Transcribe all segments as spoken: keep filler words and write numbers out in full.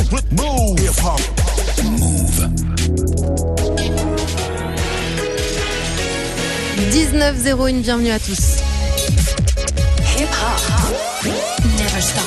Move. Hip hop. Move. dix-neuf zéro un, bienvenue à tous. Hip hop. Never stop.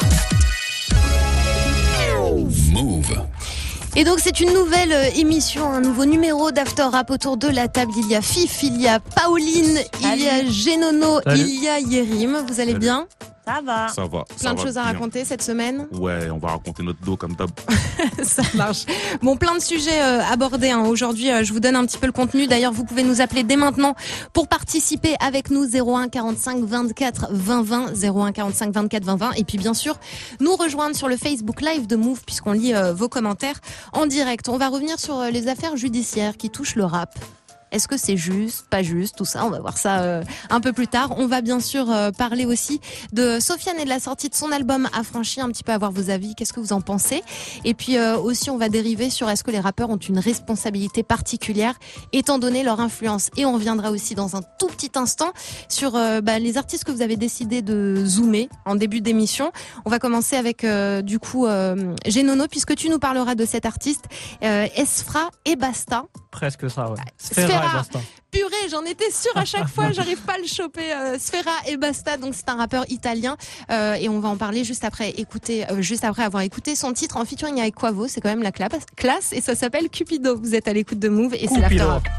Move. Et donc c'est une nouvelle émission, un nouveau numéro d'After Rap. Autour de la table, il y a Fif, il y a Pauline, Salut. il y a Genono, Salut. il y a Yerim. Vous allez Salut. bien? Ça va. Ça va. Plein ça de va choses à bien. raconter cette semaine. Ouais, on va raconter notre dos comme d'hab. Ça marche. Bon, plein de sujets euh, abordés. Hein. Aujourd'hui, euh, je vous donne un petit peu le contenu. D'ailleurs, vous pouvez nous appeler dès maintenant pour participer avec nous. zéro un quarante-cinq vingt-quatre vingt vingt, zéro un quarante-cinq vingt-quatre vingt vingt. Et puis, bien sûr, nous rejoindre sur le Facebook Live de Move puisqu'on lit euh, vos commentaires en direct. On va revenir sur euh, les affaires judiciaires qui touchent le rap. Est-ce que c'est juste, pas juste, tout ça, on va voir ça euh, un peu plus tard. On va bien sûr euh, parler aussi de Sofiane et de la sortie de son album Affranchi, un petit peu avoir vos avis, qu'est-ce que vous en pensez. Et puis euh, aussi on va dériver sur est-ce que les rappeurs ont une responsabilité particulière étant donné leur influence. Et on reviendra aussi dans un tout petit instant sur euh, bah, les artistes que vous avez décidé de zoomer en début d'émission. On va commencer avec euh, du coup euh, Genono, puisque tu nous parleras de cet artiste, euh, Esfra et Basta. Presque ça, ouais. Sfera. Sfera et Basta. Purée, j'en étais sûre à chaque fois, j'arrive pas à le choper. Euh, Sfera et Basta, donc c'est un rappeur italien euh, et on va en parler juste après écouter, euh, juste après avoir écouté son titre en featuring avec Quavo. C'est quand même la classe, classe et ça s'appelle Cupido. Vous êtes à l'écoute de Move et c'est l'After Cupido. Rap.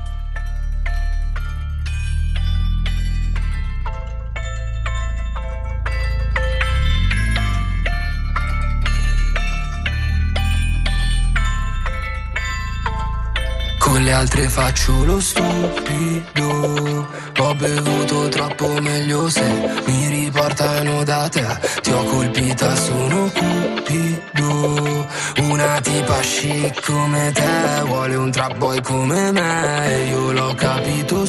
Con le altre faccio lo stupido. Ho bevuto troppo, meglio se mi riportano da te. Ti ho colpita, sono cupido. Una tipa chic come te vuole un trap boy come me e io l'ho capito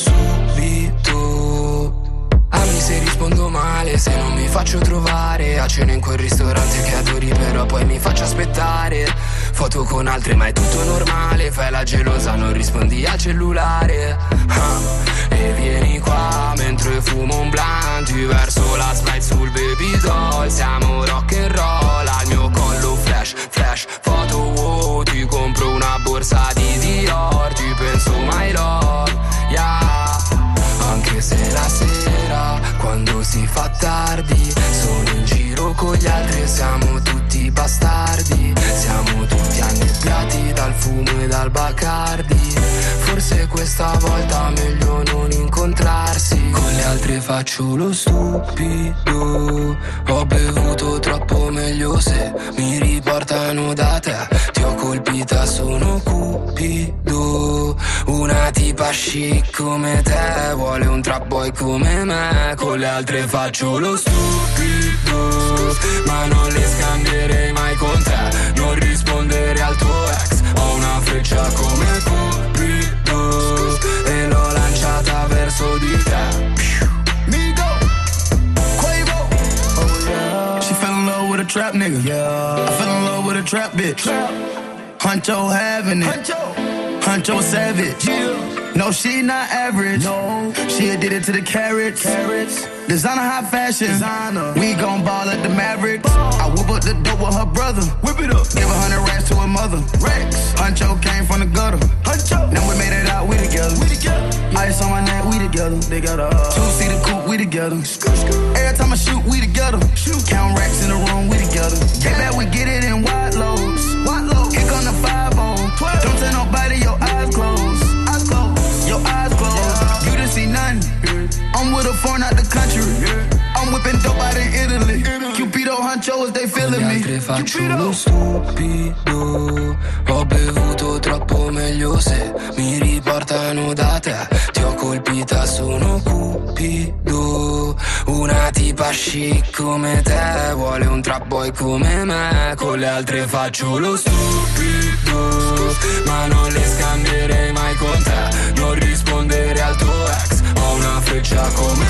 subito. Ami se rispondo male, se non mi faccio trovare a cena in quel ristorante che adori, però poi mi faccio aspettare. Foto con altre ma è tutto normale, fai la gelosa, non rispondi al cellulare. Ah, e vieni qua mentre fumo un blunt, verso la Sprite sul baby doll. Siamo rock and roll, al mio collo flash, flash, foto wow. Ti compro una borsa di Dior, ti penso my love, yeah. Anche se la sera, quando si fa tardi, sono in giro con gli altri e siamo tutti bastardi. Siamo tutti annebbiati dal fumo e dal Bacardi. Forse questa volta meglio non incontrarsi. Con le altre faccio lo stupido. Ho bevuto troppo, meglio se mi riportano da te. Ti ho colpita, sono cupido. Una tipa chic come te vuole un trap boy come me. Con le altre faccio lo stupido, ma non le scambierei mai con te. Non rispondere al tuo ex, ho una freccia come Cupido e l'ho lanciata verso di te. Migo, Quavo, oh yeah. She fell in love with a trap nigga. Yeah. I fell in love with a trap bitch. Trap. Huncho having it. Huncho, Huncho savage. Yeah. No, she not average. No, she did it to the carrots. Carrots. Designer high fashion. Designer. We gon' ball at the Mavericks. Ball. I whip up the dope with her brother. Whip it up. Give a hundred racks to her mother. Rex. Huncho came from the gutter. Huncho. Now we made it out, we together. We together. Ice on my neck, we together. They got a two-seater coupe, we together. Skr, skr. Every time I shoot, we together. Shoot. Count racks in the room, we together. Get back, we get it in wide loads. Wide loads. Here come the five oh. Don't tell nobody, your eyes closed. Eyes closed. Your eyes closed. Yeah. You didn't see nothing. Yeah. I'm with a foreign out the country. Yeah. I'm whipping dope out in Italy. Italy. Cupido Huncho as they feeling me. Con le altre faccio lo stupido. Ho bevuto troppo, meglio se mi riportano da te. Ti ho colpita, sono cupido. Una tipa chic come te vuole un trap boy come me. Con le altre faccio lo stupido, ma non le scambierei mai con te. Non rispondere al tuo ex, ho una freccia come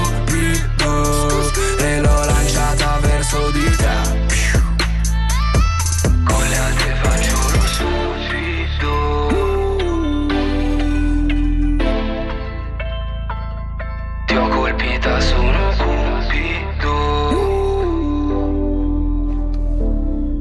Cupido e l'ho lanciata verso di te. Con le altre faccio lo stupido. Ti ho colpita, sono Cupido.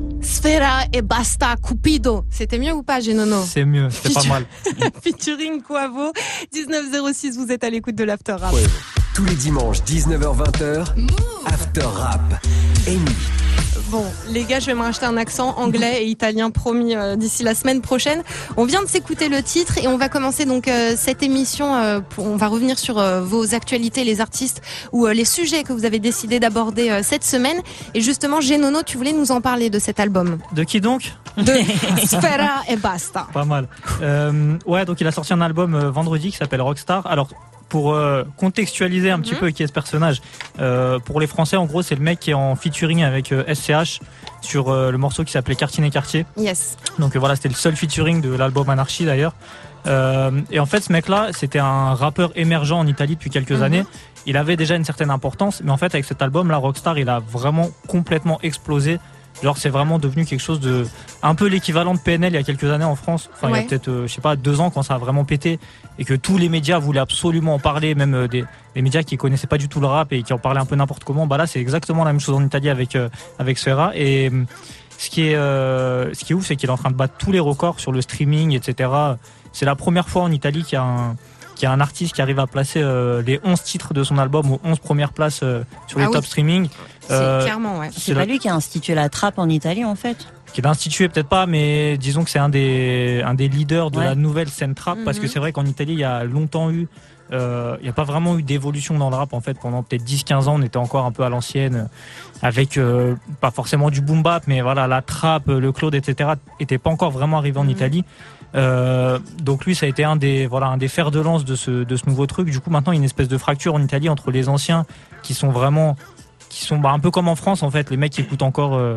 Sfera et Basta Cupido. C'était mieux ou pas, Genono? C'est mieux, c'est pas mal. Featuring Quavo. dix-neuf zéro six, vous êtes à l'écoute de l'After Rap. Ouais. Tous les dimanches, dix-neuf heures vingt, After Rap. Amy. Bon, les gars, je vais me racheter un accent anglais et italien promis euh, d'ici la semaine prochaine. On vient de s'écouter le titre et on va commencer donc euh, cette émission. Euh, pour, on va revenir sur euh, vos actualités, les artistes ou euh, les sujets que vous avez décidé d'aborder euh, cette semaine. Et justement, Genono, tu voulais nous en parler de cet album. De qui donc? De Sfera et Basta. Pas mal. Euh, ouais, donc il a sorti un album euh, vendredi qui s'appelle Rockstar. Alors, pour euh, contextualiser un mm-hmm. petit peu qui est ce personnage, euh, pour les Français, en gros, c'est le mec qui est en featuring avec euh, S C H sur euh, le morceau qui s'appelait Quartier Quartier. Yes. Donc euh, voilà, c'était le seul featuring de l'album Anarchy d'ailleurs. Euh, et en fait, ce mec-là, c'était un rappeur émergent en Italie depuis quelques mm-hmm. années. Il avait déjà une certaine importance, mais en fait, avec cet album-là, Rockstar, il a vraiment complètement explosé. Genre, c'est vraiment devenu quelque chose de un peu l'équivalent de P N L il y a quelques années en France. Enfin, ouais. Il y a peut-être, euh, je sais pas, deux ans quand ça a vraiment pété et que tous les médias voulaient absolument en parler, même euh, des, des médias qui connaissaient pas du tout le rap et qui en parlaient un peu n'importe comment. Bah là, c'est exactement la même chose en Italie avec euh, avec Sfera. Et euh, ce qui est euh, ce qui est ouf, c'est qu'il est en train de battre tous les records sur le streaming, et cetera. C'est la première fois en Italie qu'il y a un qu'il y a un artiste qui arrive à placer euh, les onze titres de son album aux onze premières places euh, sur les ah top oui. streaming. C'est euh, clairement, ouais. C'est, c'est pas la... lui qui a institué la trappe en Italie, en fait? Qui l'a institué, peut-être pas, mais disons que c'est un des, un des leaders de ouais. la nouvelle scène trap, mm-hmm. parce que c'est vrai qu'en Italie, il y a longtemps eu, euh, il n'y a pas vraiment eu d'évolution dans le rap, en fait. Pendant peut-être dix quinze ans, on était encore un peu à l'ancienne, avec euh, pas forcément du boom bap, mais voilà, la trap, le Claude, et cetera, n'était pas encore vraiment arrivé en mm-hmm. Italie. Euh, donc lui, ça a été un des voilà un des fers de lance de ce de ce nouveau truc. Du coup, maintenant, il y a une espèce de fracture en Italie entre les anciens qui sont vraiment qui sont bah, un peu comme en France en fait, les mecs qui écoutent encore euh,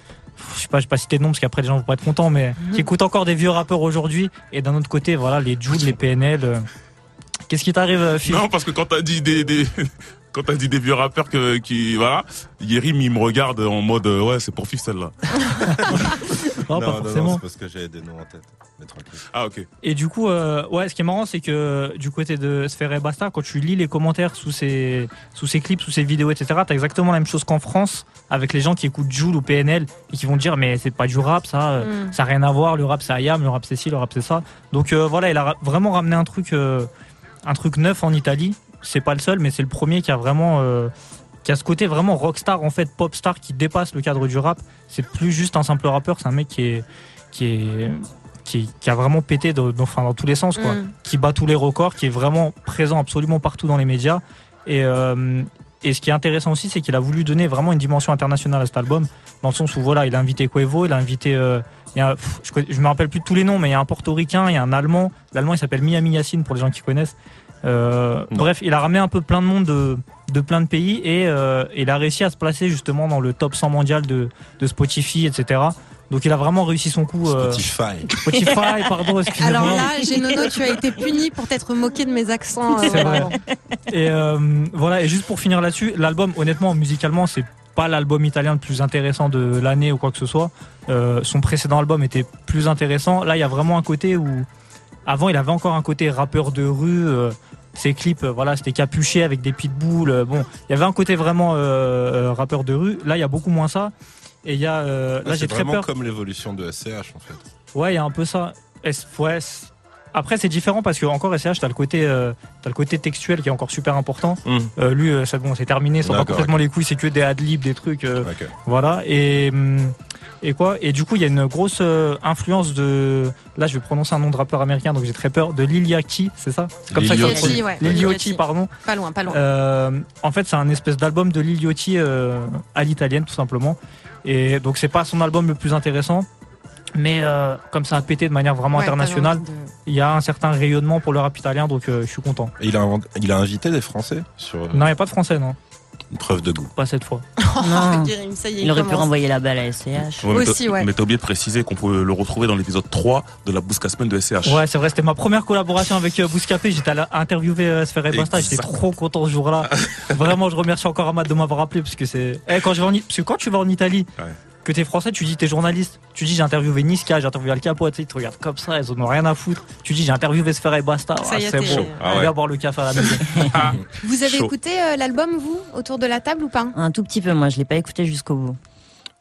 je sais pas, je vais pas citer de nom parce qu'après les gens vont pas être contents, mais mmh. qui écoutent encore des vieux rappeurs aujourd'hui. Et d'un autre côté, voilà, les Jules, les P N L. Euh... Qu'est-ce qui t'arrive, Phil? Non, parce que quand t'as dit des des quand t'as dit des vieux rappeurs que, qui, voilà, Yérim, il me regarde en mode, euh, ouais, c'est pour Fif celle-là. non, non, pas non, forcément. Non, c'est parce que j'avais des noms en tête. Mais tranquille. Ah, ok. Et du coup, euh, ouais, ce qui est marrant, c'est que du côté de Sfera et Basta, quand tu lis les commentaires sous ces, sous ces clips, sous ces vidéos, et cetera, t'as exactement la même chose qu'en France, avec les gens qui écoutent Jul ou P N L et qui vont dire, mais c'est pas du rap, ça, mm. ça a rien à voir, le rap c'est Ayam, le rap c'est ci, le rap c'est ça. Donc euh, voilà, il a vraiment ramené un truc, euh, un truc neuf en Italie. C'est pas le seul, mais c'est le premier qui a vraiment, euh, qui a ce côté vraiment rockstar, en fait, pop star qui dépasse le cadre du rap. C'est plus juste un simple rappeur, c'est un mec qui est, qui est, qui, qui a vraiment pété dans, dans, enfin, dans tous les sens, quoi. Mm. Qui bat tous les records, qui est vraiment présent absolument partout dans les médias. Et, euh, et ce qui est intéressant aussi, c'est qu'il a voulu donner vraiment une dimension internationale à cet album, dans le sens où voilà, il a invité Quavo, il a invité, euh, il y a, pff, je, je me rappelle plus de tous les noms, mais il y a un portoricain, il y a un allemand. L'allemand, il s'appelle Miami Yacine pour les gens qui connaissent. Euh, bref, il a ramené un peu plein de monde de, de plein de pays et euh, il a réussi à se placer justement dans le top cent mondial de, de Spotify, et cetera. Donc il a vraiment réussi son coup. Euh... Spotify. Spotify, pardon, excusez-moi. Alors là, Genono, tu as été puni pour t'être moqué de mes accents. Euh, c'est vrai. Et euh, voilà, et juste pour finir là-dessus, l'album, honnêtement, musicalement, c'est pas l'album italien le plus intéressant de l'année ou quoi que ce soit. Euh, son précédent album était plus intéressant. Là, il y a vraiment un côté où avant, il avait encore un côté rappeur de rue. Euh, ses clips, euh, voilà, c'était capuché avec des pitbulls. Euh, bon, il y avait un côté vraiment euh, euh, rappeur de rue. Là, il y a beaucoup moins ça. Et il y a, euh, là, ouais, j'ai très peur. C'est vraiment comme l'évolution de S C H, en fait. Ouais, il y a un peu ça. S- ouais, après, c'est différent parce que encore S C H, t'as le côté, euh, t'as le côté textuel qui est encore super important. Mmh. Euh, lui, euh, c'est bon, c'est terminé. Sans pas complètement okay. les couilles, c'est que des ad-libs, des trucs. Euh, okay. Voilà. Et hum, Et quoi Et du coup, il y a une grosse euh, influence de. Là, je vais prononcer un nom de rappeur américain, donc j'ai très peur. De Lil Yachty, c'est ça? C'est comme Lil ça Yachty, qu'il ouais. Lil Yachty, pardon. Pas loin, pas loin. Euh, en fait, c'est un espèce d'album de Lil Yachty euh, à l'italienne, tout simplement. Et donc, c'est pas son album le plus intéressant, mais euh, comme ça a pété de manière vraiment ouais, internationale, de... il y a un certain rayonnement pour le rap italien, donc euh, je suis content. Et il a, il a invité des Français sur. Non, il n'y a pas de Français, non. Une preuve de goût. Pas cette fois. Non. Ça y est, il, il aurait pu renvoyer la balle à S C H. Ouais, mais aussi, ouais. Mais t'as oublié de préciser qu'on peut le retrouver dans l'épisode trois de la Bouscapé de S C H. Ouais, c'est vrai, c'était ma première collaboration avec euh, Bouscapé. J'étais allé interviewer euh, Sfera et Basta. J'étais trop content ce jour-là. Vraiment, je remercie encore Ahmad de m'avoir rappelé parce que c'est. Eh, quand je vais en... parce que quand tu vas en Italie. Ouais. Que t'es français, tu dis t'es journaliste. Tu dis j'ai interviewé Niska, j'ai interviewé Al Capo, tu sais, ils te regardent comme ça, ils en ont rien à foutre. Tu dis j'ai interviewé Sfera et Basta, ah, c'est bon. Ah ouais. On va boire le café à la maison. Vous avez Chaud. écouté euh, l'album, vous, autour de la table ou pas? Un tout petit peu, moi je l'ai pas écouté jusqu'au bout.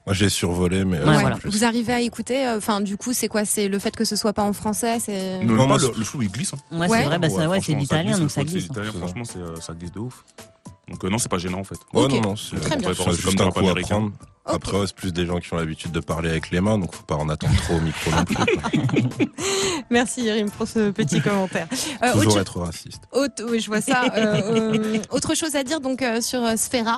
Moi, j'ai survolé, mais. Ouais, Ouais. voilà. Vous arrivez à écouter, enfin, du coup, c'est quoi? C'est le fait que ce soit pas en français, c'est. Non, Non, pas moi, le, le flow il glisse. Hein. Ouais, Ouais. c'est vrai, bah, ça, ouais, c'est franchement, l'italien, glisse, donc le ça flow, c'est glisse. l'italien, C'est franchement, c'est, euh, ça glisse de ouf. Donc euh, non, c'est pas gênant en fait. Ouais, Ok. non, non, c'est Très bien. c'est C'est juste comme un dans le coup rap à américain. prendre. Ok. Après, ouais, c'est plus des gens qui ont l'habitude de parler avec les mains, donc faut pas en attendre trop au micro non plus. quoi. Merci Yerim pour ce petit commentaire. Euh, Toujours autre, être raciste. autre- oui, je vois ça. Euh, euh, autre chose à dire donc euh, sur euh, Sfera?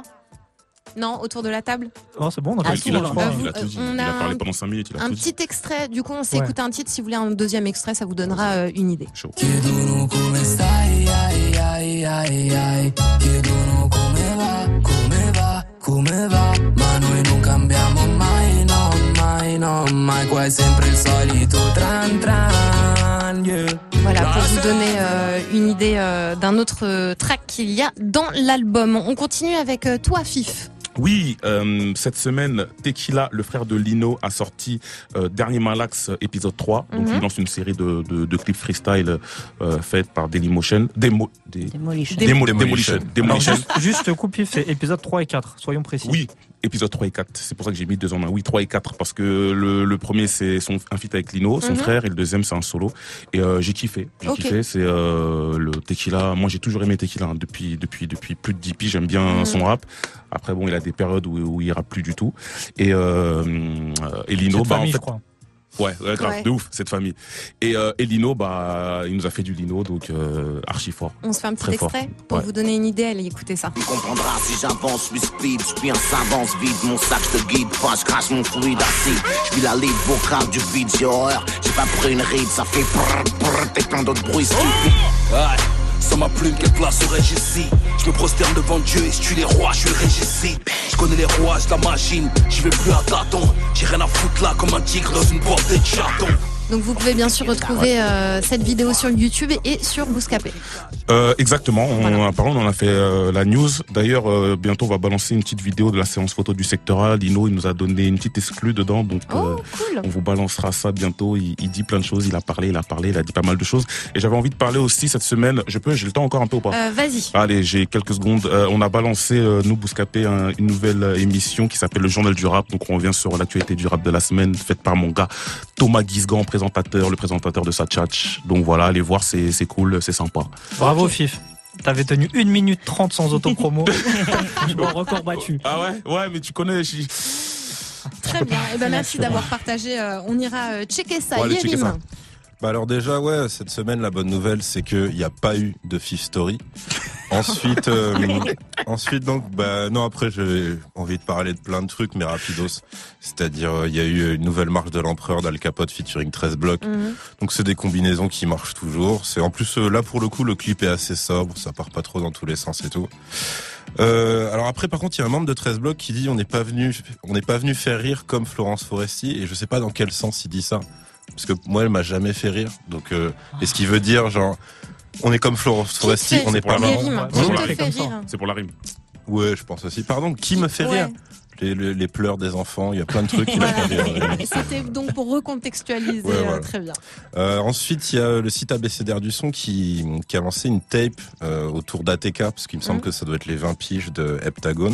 Non, autour de la table. Non, c'est bon, on a Ah, fait si, le Il a tour, on je tout a crois. dit, vous, il a tout dit. euh, on Il a a parlé un- pendant cinq minutes, il a Un tout dit. petit extrait. Du coup, on s'est Ouais. écouté un titre. Si vous voulez un deuxième extrait, ça vous donnera euh, une idée. Chaud. Chiedono come stai, ai ai ai ai. Chiedono come va, come va, come va. Ma noi non cambiamo mai, no, mai, no, mai. Qua è sempre il solito tran tran, yeah. Voilà, pour vous donner euh, une idée euh, d'un autre euh, track qu'il y a dans l'album. On continue avec euh, toi, Fif. Oui, euh, cette semaine, Tequila, le frère de Lino, a sorti euh, Dernier Malax, euh, épisode trois. Donc, Mhm. il lance une série de, de, de clips freestyle euh, faits par Dailymotion. Démo, des, Demolition. Des- Démo- Demolition. Demolition. Alors, Demolition. juste, juste coupe pif, c'est épisode trois et quatre, soyons précis. Oui, épisode trois et quatre. C'est pour ça que j'ai mis deux en un. Oui, trois et quatre. Parce que le, le premier, c'est son, un feat avec Lino, son Mhm. frère, et le deuxième, c'est un solo. Et euh, j'ai kiffé. J'ai Ok. kiffé. C'est euh, le Tequila. Moi, j'ai toujours aimé Tequila hein, depuis, depuis, depuis plus de dix piges. J'aime bien Mhm. son rap. Après, bon, il a des périodes où, où il rappe plus du tout. Et, euh, et Lino, Cette bah, famille, en je fait, crois. ouais, ouais, grave, Ouais. de ouf, cette famille. Et, euh, et Lino, bah, il nous a fait du Lino, donc euh, archi fort. On se fait un petit Très fort. extrait pour Ouais. vous donner une idée. Allez, écoutez ça. Tu comprendras si j'avance, je suis speed, je suis un savant vide, mon sac je te guide pas, je crache mon fluide acide, je suis la lead vocale du vide, j'ai horreur, j'ai pas pris une ride, ça fait prrr prrr et plein d'autres bruits stupides. Ouais, sans ma plume, quelle place aurais-je ici? Je me prosterne devant Dieu et je tue les rois, je suis le régicide. Je connais les rois, je la machine, j'y vais plus à tâtons. J'ai rien à foutre là comme un tigre dans une portée de chaton. Donc vous pouvez bien sûr retrouver euh, cette vidéo sur YouTube et sur Bouscapé. Euh, exactement. On, Voilà. en parlant, on en a fait euh, la news. D'ailleurs, euh, bientôt, on va balancer une petite vidéo de la séance photo du secteur A. Lino, il nous a donné une petite exclue dedans, donc Oh, euh, cool. on vous balancera ça bientôt. Il, il dit plein de choses. Il a parlé, il a parlé, il a dit pas mal de choses. Et j'avais envie de parler aussi cette semaine. Je peux, j'ai le temps encore un peu ou pas? Euh, Vas-y. Allez, j'ai quelques secondes. Euh, on a balancé, euh, nous, Bouscapé, un- une nouvelle euh, émission qui s'appelle le Journal du Rap. Donc, on revient sur l'actualité du rap de la semaine, faite par mon gars Thomas Guisgan, présentateur, le présentateur de Satchach. Donc voilà, allez voir, c'est c'est cool, c'est sympa. Bravo, Fif. T'avais tenu une minute trente sans autopromo. Franchement, record battu. Ah ouais, ouais, mais tu connais. je- Très bien. Et ben merci d'avoir partagé. Euh, on ira euh, checker ça. Ouais, allez, checker Yerim. ça. Bah alors déjà, ouais, cette semaine, la bonne nouvelle, c'est qu'il n'y a pas eu de Fifth Story. Ensuite, euh, ensuite donc, bah non, après, j'ai envie de parler de plein de trucs, mais rapidos. C'est-à-dire, euh, il y a eu une nouvelle marche de l'empereur d'Al Capote featuring treize blocs. Mhm. Donc c'est des combinaisons qui marchent toujours. C'est en plus euh, là pour le coup, le clip est assez sobre, ça part pas trop dans tous les sens et tout. Euh, alors après, par contre, il y a un membre de treize blocs qui dit on n'est pas venu, on n'est pas venu faire rire comme Florence Foresti, et je sais pas dans quel sens il dit ça. Parce que moi, elle m'a jamais fait rire. Donc, euh, est-ce qu'il veut dire, genre, on est comme Florence Foresti, fait on n'est pas marrant. Yerim, Ouais, qui ouais, te ouais, fait comme ça. rire? C'est pour la rime. Ouais, je pense aussi. Pardon, qui me fait Ouais. rire les, les, les pleurs des enfants, il y a plein de trucs qui me Voilà. font rire. C'était donc pour recontextualiser. Ouais, euh, voilà. Très bien. Euh, ensuite, il y a le site abécédaire du son qui, qui a lancé une tape euh, autour d'A T K, parce qu'il me semble Mhm. que ça doit être les vingt piges de Heptagone.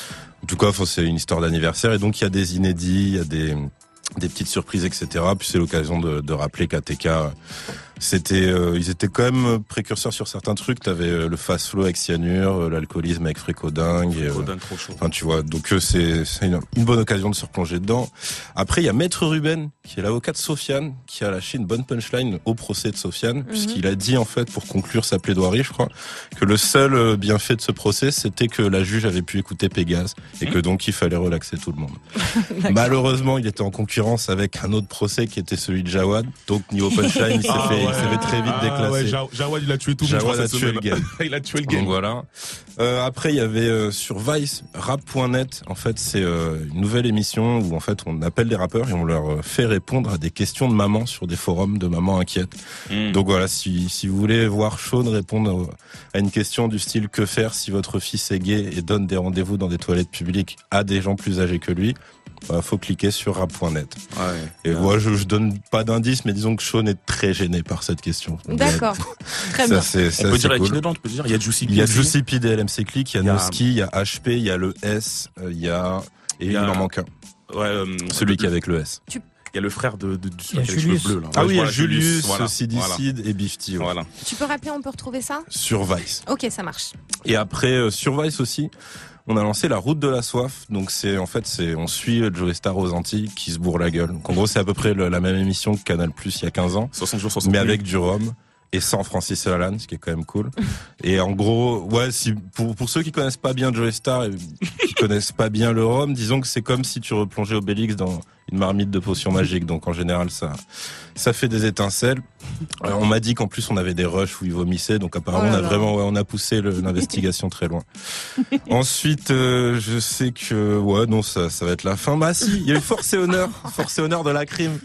En tout cas, faut- c'est une histoire d'anniversaire, et donc il y a des inédits, il y a des, des petites surprises, et cetera. Puis c'est l'occasion de, de rappeler qu'A T K, c'était, euh, ils étaient quand même précurseurs sur certains trucs. T'avais euh, le fast flow avec cyanure, euh, l'alcoolisme avec Frécodingue. et, euh, Rodin, trop chaud. Enfin, tu vois, donc euh, c'est c'est une, une bonne occasion de se replonger dedans. Après, il y a Maître Ruben, qui est l'avocat de Sofiane, qui a lâché une bonne punchline au procès de Sofiane, puisqu'il a dit, en fait, pour conclure sa plaidoirie, je crois, que le seul euh, bienfait de ce procès, c'était que la juge avait pu écouter Pégase, et que donc il fallait relaxer tout le monde. Malheureusement, il était en concurrence avec un autre procès qui était celui de Jawad, donc niveau punchline, il s'est Ah fait, il ouais. s'est fait très vite Ah déclassé. ouais, Ja- Jawad, il a tué tout le monde, je Jawad crois, a cette tué le semaine. game. Il a tué le Donc game. voilà. Euh, après, il y avait euh, sur Vice, rap point net. En fait, c'est euh, une nouvelle émission où en fait on appelle des rappeurs et on leur euh, fait répondre à des questions de maman sur des forums de mamans inquiètes. Mm. Donc voilà, si, si vous voulez voir Sean répondre euh, à une question du style que faire si votre fils est gay et donne des rendez-vous dans des toilettes publiques à des gens plus âgés que lui, bah, faut cliquer sur rap point net. Ouais. Et moi, je, je donne pas d'indice, mais disons que Sean est très gêné par cette question. Donc, D'accord. Très ça, bien. c'est, On ça, peut c'est dire avec cool. qui dedans, tu peux dire. Il y a Juicy P. Il y a aussi. Juicy P des L M C Click, il y a Il y a- Noski, il y a H P, il y a le S, euh, il y a... Et Il il y a- en manque un. Ouais, euh, Celui qui est avec le S. Tu... Il y a le frère de, de, de Il y a avec les Julius. cheveux bleus là. Ah Ouais, oui, il y a voilà, Julius, voilà, Sidicide voilà. et Bifty. Ouais. Voilà. Tu peux rappeler, on peut retrouver ça? Sur Vice. Ok, ça marche. Et après, euh, sur Vice aussi, on a lancé la route de la soif. Donc c'est en fait, c'est on suit Joey Star aux Antilles qui se bourre la gueule. Donc en gros, c'est à peu près le, la même émission que Canal Plus il y a quinze ans. soixante jours, soixante mais nuits. avec du rhum. Et sans Francis Lalanne, ce qui est quand même cool. Et en gros, ouais, si pour pour ceux qui connaissent pas bien Joey Star et qui connaissent pas bien le rhum, disons que c'est comme si tu replongeais Obélix dans une marmite de potions magiques. Donc en général, ça ça fait des étincelles. Alors, on m'a dit qu'en plus on avait des rushs où ils vomissaient, donc apparemment Oh là on a là. vraiment ouais, on a poussé le- l'investigation très loin. Ensuite, euh, je sais que ouais, non, ça ça va être la fin. Bah si, il y a eu Force et Honneur, Force et Honneur de la crime.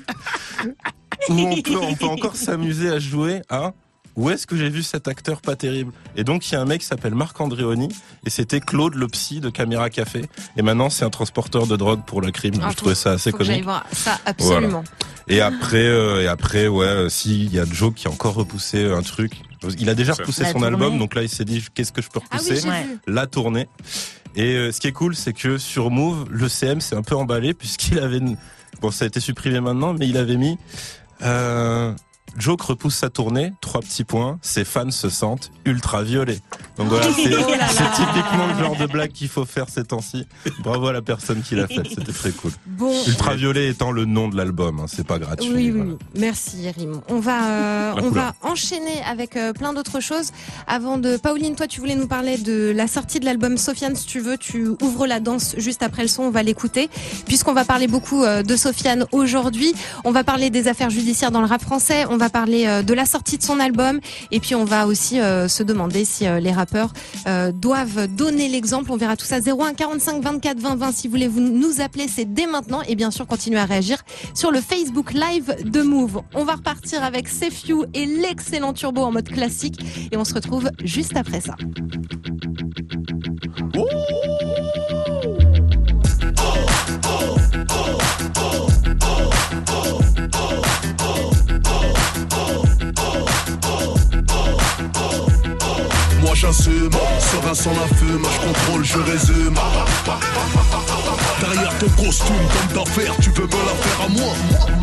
Où on peut, on peut encore s'amuser à jouer à où est-ce que j'ai vu cet acteur pas terrible. Et donc il y a un mec qui s'appelle Marc Andréoni et c'était Claude le psy de Caméra Café et maintenant c'est un transporteur de drogue pour la crime. Ah, je trouvais ça assez faut que j'aille comique. voir ça, absolument. Et après euh, et après ouais euh, si il y a Joe qui a encore repoussé un truc. Il a déjà repoussé La son tournée. album donc là il s'est dit qu'est-ce que je peux Ah oui, repousser j'ai Ouais. vu. la tournée. Et euh, ce qui est cool, c'est que sur Move, le C M s'est un peu emballé puisqu'il avait une... bon, ça a été supprimé maintenant, mais il avait mis euh, Joke repousse sa tournée, trois petits points, ses fans se sentent ultra violés. Donc voilà, c'est Oh là là. c'est typiquement le genre de blague qu'il faut faire ces temps-ci. Bravo à la personne qui l'a fait, c'était très cool. Bon. Ultra violet étant le nom de l'album, hein, c'est pas gratuit. Oui, oui, voilà. oui. Merci, Rim. On va, euh, La on couleur. va enchaîner avec euh, plein d'autres choses. Avant de, Pauline, toi, tu voulais nous parler de la sortie de l'album Sofiane. Si tu veux, tu ouvres la danse juste après le son. On va l'écouter. Puisqu'on va parler beaucoup euh, de Sofiane aujourd'hui. On va parler des affaires judiciaires dans le rap français. On va parler euh, de la sortie de son album. Et puis, on va aussi euh, se demander si euh, les rappeurs euh, doivent donner l'exemple. On verra tout ça. zéro un quarante-cinq vingt-quatre vingt vingt. Si vous voulez vous nous appeler, c'est dès maintenant. Et bien sûr, continuez à réagir sur le Facebook Live de Move. On va repartir avec Save You et l'excellent Turbo en mode classique. Et on se retrouve juste après ça. Moi j'assume, serein sans la fume, je contrôle, je résume. Derrière ton costume d'homme d'affaires, tu veux me la faire à moi.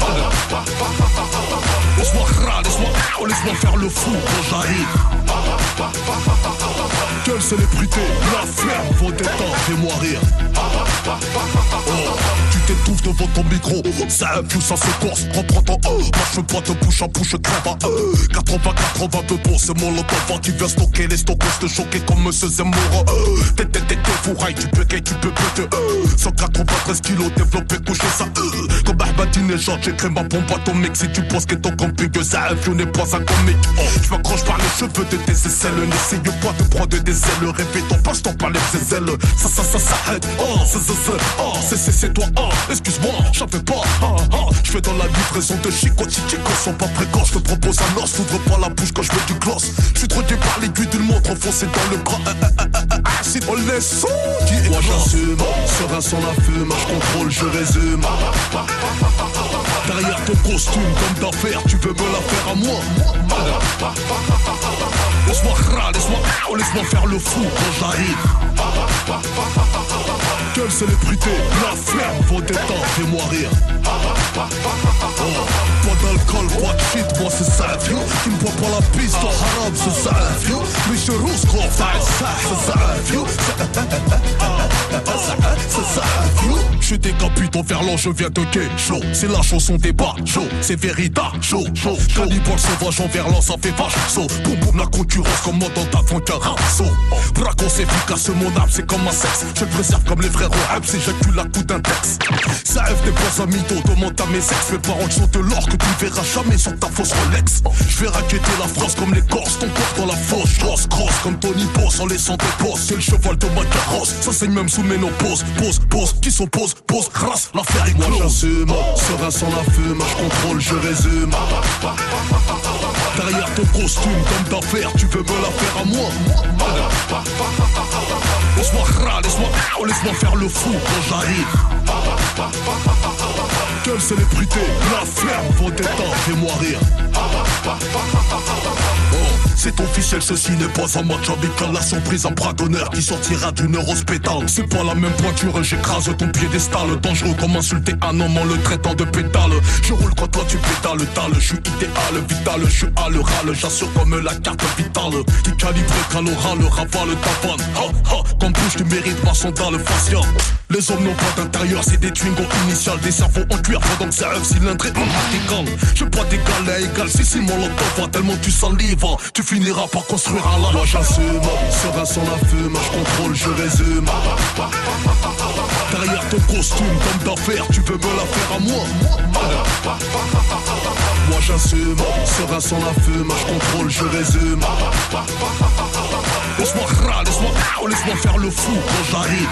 Laisse-moi râler, laisse-moi oh, laisse-moi faire le fou quand j'arrive. Quelle célébrité, la ferme, vos détentes, fais-moi rire. Oh, tu t'étouffes devant ton micro, ça infuse, ça s'écorce, prends, prends ton oh. Moi je veux pas de bouche à bouche, crève à euh. quatre-vingts quatre-vingts peu bon, c'est mon lotov qui vient stocker les stockos, te choquer comme Monsieur Zemmour. euh. T'es, t'es, t'es, t'es fourraille, tu peux gay, tu peux péter. euh. cent quatre-vingt-treize kilos développé, couché ça. Euh. Comme Ahmadinejad, j'écris ma bombe atomique. Si tu penses que ton compliqué, ça infuse, n'est pas un comique. Oh, je m'accroche par les cheveux de tes aisselles, n'essaye pas de prendre des ailes. Rêver ton passe-temps par les ailes. Ça, ça, ça, ça aide. Oh, c'est, c'est, c'est, oh, c'est, c'est, c'est toi. Oh, excuse-moi, j'en fais pas. Oh, oh, je fais dans la livraison de Chico, Chico, sont pas précoces. Je te propose un os, s'ouvre pas la bouche quand je fais du gloss. Je suis drogué par l'aiguille d'une montre enfoncée dans le bras. Euh, euh, euh, euh, acide, on les sons qui est moi j'assume, serein sans la fume, je contrôle, je résume. Derrière ton costume d'homme d'affaires, tu veux me la faire à moi. Laisse-moi râler, laisse-moi oh, laisse-moi faire le fou quand j'arrive. Quelle célébrité, la ferme, vos détentes, fais-moi rire. Oh, pas d'alcool, pas de shit, moi c'est ça, vieux. Tu me vois pas la piste, ton haram, c'est ça, vieux. Mais je rousse, gros, c'est ça, vieux. C'est ça, vieux. Je décapite ton verlan, je viens de gay, chaud. C'est la chanson des bas, chaud. C'est véritable, chaud, chaud. Cannibale sauvage en verlan, ça fait vache, saut. Boum boum, la concurrence, comme moi dans ta frontière, saut. Bracos efficace, mon âme, c'est comme un sexe. Je le préserve comme les frères au si j'accule la coup d'un texte. Ça F des boss à mytho, demande à mes ex. Mes paroles sont de l'or que tu ne verras jamais sur ta fausse Rolex. Je vais raqueter la France comme les Corses, ton corps dans la fosse. Grosse, grosse, comme Tony Boss en laissant des bosses. C'est le cheval de ma carrosse, ça saigne même sous ménopause. Pose, pose, qui s'oppose, pose, race, l'affaire est close. Moi j'assume, serein sans la fume, je contrôle, je résume. Derrière ton costume d'homme d'affaires, tu veux me la faire à moi. Laisse-moi râler, laisse-moi oh, laisse-moi faire le fou quand j'arrive. Quelle célébrité, la ferme, vos détentes, fais-moi rire. Oh, c'est officiel, ceci n'est pas un match amical. La surprise en bras d'honneur qui sortira d'une rose pétale. C'est pas la même pointure, j'écrase ton piédestal. Dangereux comme insulter un homme en le traitant de pétale. Je roule quand toi tu pétales, tale. Je suis idéal, vital, je suis à le râle. J'assure comme la carte vitale. Qui calibre quand l'oral ravale ta vanne. Ha ha, comme bouche tu mérites ma sandale faciale. Les hommes n'ont pas d'intérieur, c'est des twingos initiales. Des cerveaux en cuir pendant que ça œuvre cylindré en matécale. Je pas d'égal à égal, si si mon lot tellement tu salives, tu finiras par construire un lave. Moi j'assume, serein sans la fume, je contrôle, je résume. Derrière ton costume, comme d'affaires, tu veux me la faire à moi. Moi j'assume, serein sans la fume, je contrôle, je résume. Laisse-moi râler, laisse-moi, laisse-moi faire le fou quand j'arrive.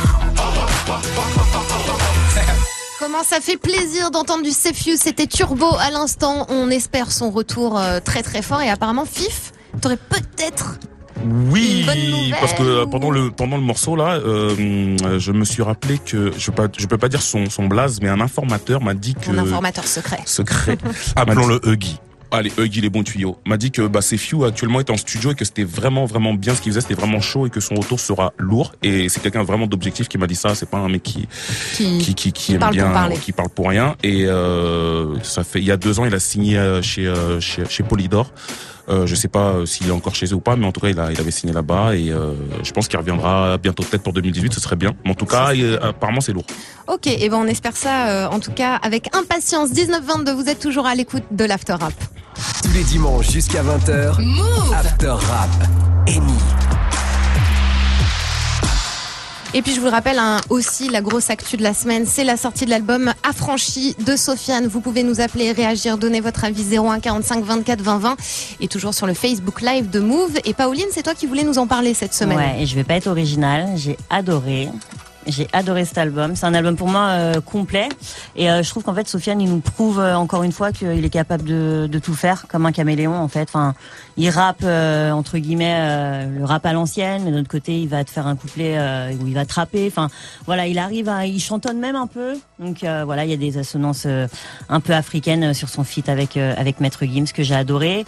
Comment ça fait plaisir d'entendre du Sefiu, c'était Turbo à l'instant. On espère son retour euh, très très fort et apparemment Fif, t'aurais peut-être Oui, une bonne nouvelle, parce que ou... pendant le pendant le morceau là, euh, je me suis rappelé que je peux pas je peux pas dire son son blaze, mais un informateur m'a dit que un informateur secret. Secret. Appelons-le Huggy. Allez, Huggy les bons tuyaux. M'a dit que bah Sefiu actuellement est en studio et que c'était vraiment vraiment bien ce qu'il faisait, c'était vraiment chaud et que son retour sera lourd. Et c'est quelqu'un vraiment d'objectif qui m'a dit ça. C'est pas un mec qui qui qui, qui, qui aime parle bien, pour qui parle pour rien. Et euh, ça fait il y a deux ans, il a signé chez chez, chez Polydor. Euh, je sais pas s'il est encore chez eux ou pas, mais en tout cas, il, a, il avait signé là-bas et euh, je pense qu'il reviendra bientôt peut-être pour deux mille dix-huit, ce serait bien. Mais en tout cas, il, apparemment, c'est lourd. Ok, et ben on espère ça euh, en tout cas avec impatience. dix-neuf vingt-deux, vous êtes toujours à l'écoute de l'After Rap. Tous les dimanches jusqu'à vingt heures, Move After Rap, Amy. Et puis je vous rappelle hein, aussi la grosse actu de la semaine, c'est la sortie de l'album Affranchi de Sofiane. Vous pouvez nous appeler, réagir, donner votre avis zéro un quarante-cinq vingt-quatre vingt vingt et toujours sur le Facebook Live de Move. Et Pauline, c'est toi qui voulais nous en parler cette semaine. Ouais, et je vais pas être originale, j'ai adoré. J'ai adoré cet album. C'est un album pour moi euh, complet. Et euh, je trouve qu'en fait, Sofiane, il nous prouve euh, encore une fois qu'il est capable de, de tout faire, comme un caméléon en fait. Enfin, il rappe euh, entre guillemets euh, le rap à l'ancienne, mais d'un autre côté, il va te faire un couplet euh, où il va te rapper. Enfin, voilà, il arrive à, il chantonne même un peu. Donc euh, voilà, il y a des assonances euh, un peu africaines sur son feat avec euh, avec Maître Gims que j'ai adoré.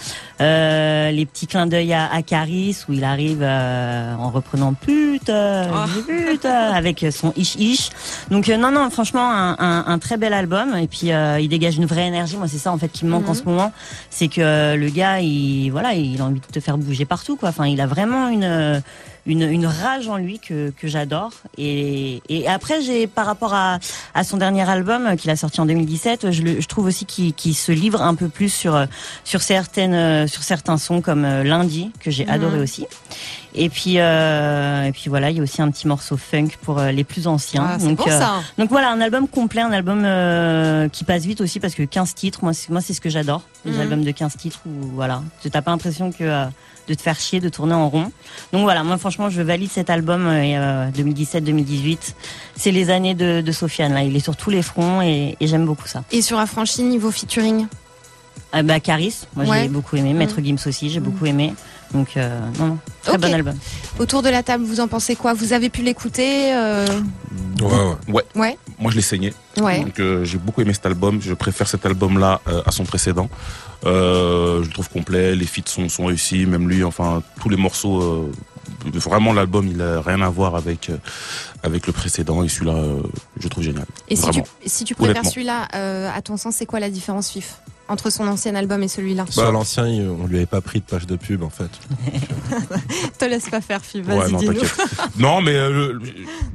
Euh, les petits clins d'œil à, à Caris où il arrive euh, en reprenant putain, oh. putain avec son ish ish. Donc euh, non non franchement un, un, un très bel album et puis euh, il dégage une vraie énergie. Moi c'est ça en fait qui me manque mm-hmm. en ce moment, c'est que euh, le gars il voilà il a envie de te faire bouger partout quoi. Enfin il a vraiment une une, une rage en lui que que j'adore et et après j'ai par rapport à à son dernier album qu'il a sorti en deux mille dix-sept, je le je trouve aussi qu'il qu'il se livre un peu plus sur sur certaines sur certains sons comme Lundi que j'ai mm-hmm. adoré aussi. Et puis euh, et puis voilà, il y a aussi un petit morceau funk pour euh, les plus anciens. Ah, c'est donc bon, ça. Euh, donc voilà, un album complet, un album euh, qui passe vite aussi parce que quinze titres, moi c'est, moi c'est ce que j'adore, les mmh. albums de quinze titres où voilà, tu t'as pas l'impression que euh, de te faire chier, de tourner en rond. Donc voilà, moi franchement, je valide cet album euh, deux mille dix-sept deux mille dix-huit. C'est les années de, de Sofiane là, il est sur tous les fronts et, et j'aime beaucoup ça. Et sur Affranchi niveau featuring? Euh, bah Caris, moi ouais. j'ai beaucoup aimé, Maître mmh. Gims aussi, j'ai mmh. beaucoup aimé. Donc euh, non, non, très okay. bon album. Autour de la table, vous en pensez quoi? Vous avez pu l'écouter euh... ouais, ouais, ouais. Ouais. Moi, je l'ai saigné. Ouais. Donc euh, j'ai beaucoup aimé cet album. Je préfère cet album-là euh, à son précédent. Euh, je le trouve complet. Les feats sont, sont réussis. Même lui, enfin tous les morceaux. Euh, vraiment, l'album, il a rien à voir avec euh, avec le précédent. Et celui-là, euh, je le trouve génial. Et si vraiment. tu si tu préfères celui-là, euh, à ton sens, c'est quoi la différence, Fif, entre son ancien album et celui-là? Bah, sur l'ancien, on lui avait pas pris de page de pub en fait. Te laisse pas faire, Fif, vas-y, ouais, non, dis-nous. Non, mais euh, le,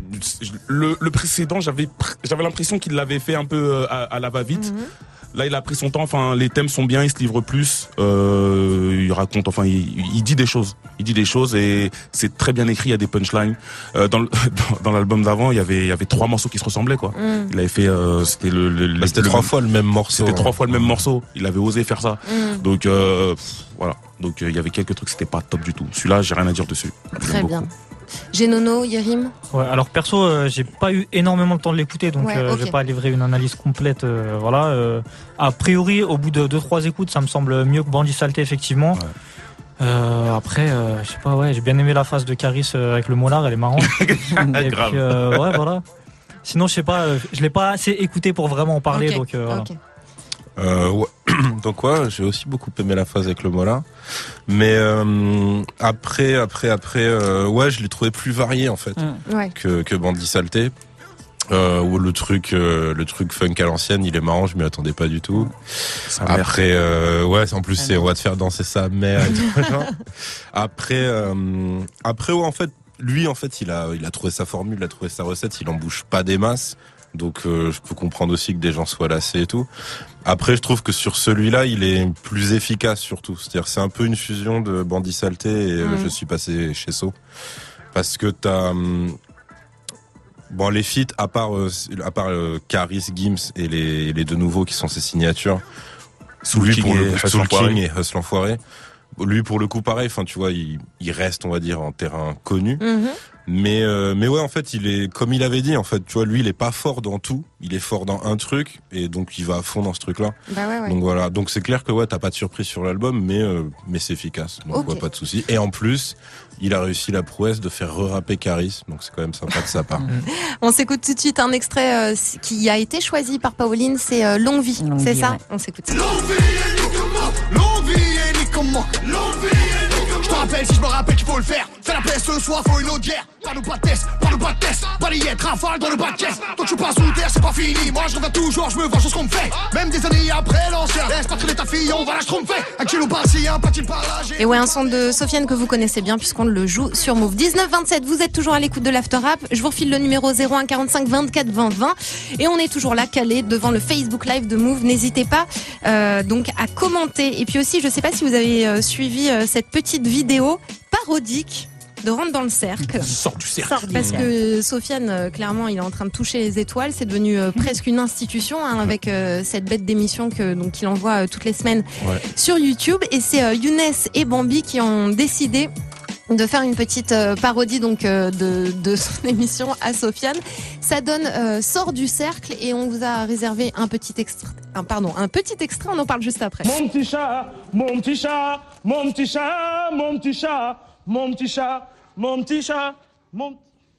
le, le précédent, j'avais j'avais l'impression qu'il l'avait fait un peu à, à la va-vite. Mm-hmm. Là, il a pris son temps. Enfin, les thèmes sont bien, il se livre plus. Euh, il raconte, enfin, il, il dit des choses. Il dit des choses et c'est très bien écrit. Il y a des punchlines. Euh, dans, dans, dans l'album d'avant, il y avait, il y avait trois morceaux qui se ressemblaient, quoi. Mm. Il avait fait, euh, c'était le, le bah, c'était le trois même, fois le même morceau. C'était hein. trois fois le même morceau. Il avait osé faire ça. Mm. Donc euh, voilà. Donc euh, il y avait quelques trucs, c'était pas top du tout. Celui-là, j'ai rien à dire dessus. Très bien. Beaucoup. Genono, Yerim. Ouais, alors perso, euh, j'ai pas eu énormément de temps de l'écouter, donc ouais, euh, okay. je vais pas livrer une analyse complète. Euh, voilà. Euh, a priori, au bout de deux trois écoutes, ça me semble mieux que Bandit Saleté, effectivement. Ouais. Euh, après, euh, je sais pas, ouais, j'ai bien aimé la phase de Caris euh, avec le molar, elle est marrante. Et grave. puis, euh, ouais, voilà. Sinon, je sais pas, euh, je l'ai pas assez écouté pour vraiment en parler, Okay. donc euh, voilà. Okay. Euh, ouais. Donc ouais, j'ai aussi beaucoup aimé la phase avec le Mola, mais euh, après, après, après, euh, ouais, je l'ai trouvé plus varié en fait mmh. ouais. que que Bandit Saleté. Euh, où le truc, euh, le truc funk à l'ancienne, il est marrant, je m'y attendais pas du tout. Après, euh, ouais, en plus c'est on va te faire danser sa mère. Et tout, genre. Après, euh, après ouais, en fait, lui en fait, il a, il a trouvé sa formule, il a trouvé sa recette, il en bouge pas des masses. Donc euh, je peux comprendre aussi que des gens soient lassés et tout. Après je trouve que sur celui-là il est plus efficace surtout. C'est-à-dire c'est un peu une fusion de Bandit Saleté et mmh. je suis passé chez So. Parce que t'as... Hum, bon les feats à part, euh, à part euh, Caris, Gims et les, les deux nouveaux qui sont ses signatures. Soul lui King pour et le Hustle Soul l'Enfoiré. King et Hustle l'Enfoiré. Lui pour le coup pareil, enfin tu vois il, il reste on va dire en terrain connu. Mmh. Mais euh, mais ouais en fait il est comme il avait dit en fait tu vois lui il est pas fort dans tout, il est fort dans un truc et donc il va à fond dans ce truc là. Bah ouais, ouais. Donc voilà, donc c'est clair que ouais t'as pas de surprise sur l'album mais euh, mais c'est efficace donc okay. ouais, pas de souci. Et en plus il a réussi la prouesse de faire re-rapper Caris donc c'est quand même sympa de sa part. On s'écoute tout de suite un extrait euh, qui a été choisi par Pauline, c'est euh, Longue Vie, Longue c'est vie, ça ouais. On s'écoute ça. Longue vie et ni comment, longue vie et ni comment, longue vie et ni comment. Je te rappelle si je me rappelle qu'il faut le faire. Fais la paix ce soir, faut une autre guerre. Pas de pas de test, pas de pas de test. Balayette, rafale dans le bas de caisse. Toi tu passes sous terre, c'est pas fini. Moi je reviens toujours, je me venge sur ce qu'on me fait. Même des années après l'ancien. Laisse pas traîner ta fille, on va la tromper. Un kilo par-ci, un pas-t-il par là. Et ouais, un son de Sofiane que vous connaissez bien puisqu'on le joue sur Move. dix-neuf vingt-sept, vous êtes toujours à l'écoute de l'After Rap. Je vous refile le numéro zéro un quarante-cinq vingt-quatre vingt vingt. Et on est toujours là, calé devant le Facebook Live de Move. N'hésitez pas euh, donc à commenter. Et puis aussi, je sais pas si vous avez euh, suivi euh, cette petite vidéo parodique de Rentre dans le cercle. Sors du cercle. Sort parce que Sofiane, euh, clairement, il est en train de toucher les étoiles. C'est devenu euh, presque une institution hein, avec euh, cette bête d'émission que donc qu'il envoie euh, toutes les semaines Ouais. sur YouTube. Et c'est euh, Younes et Bambi qui ont décidé de faire une petite euh, parodie donc euh, de, de son émission à Sofiane. Ça donne euh, Sort du cercle et on vous a réservé un petit extrait. Un, pardon, un petit extrait. On en parle juste après. Mon petit chat, mon petit chat, mon petit chat, mon petit chat, mon petit chat, mon petit chat, mon...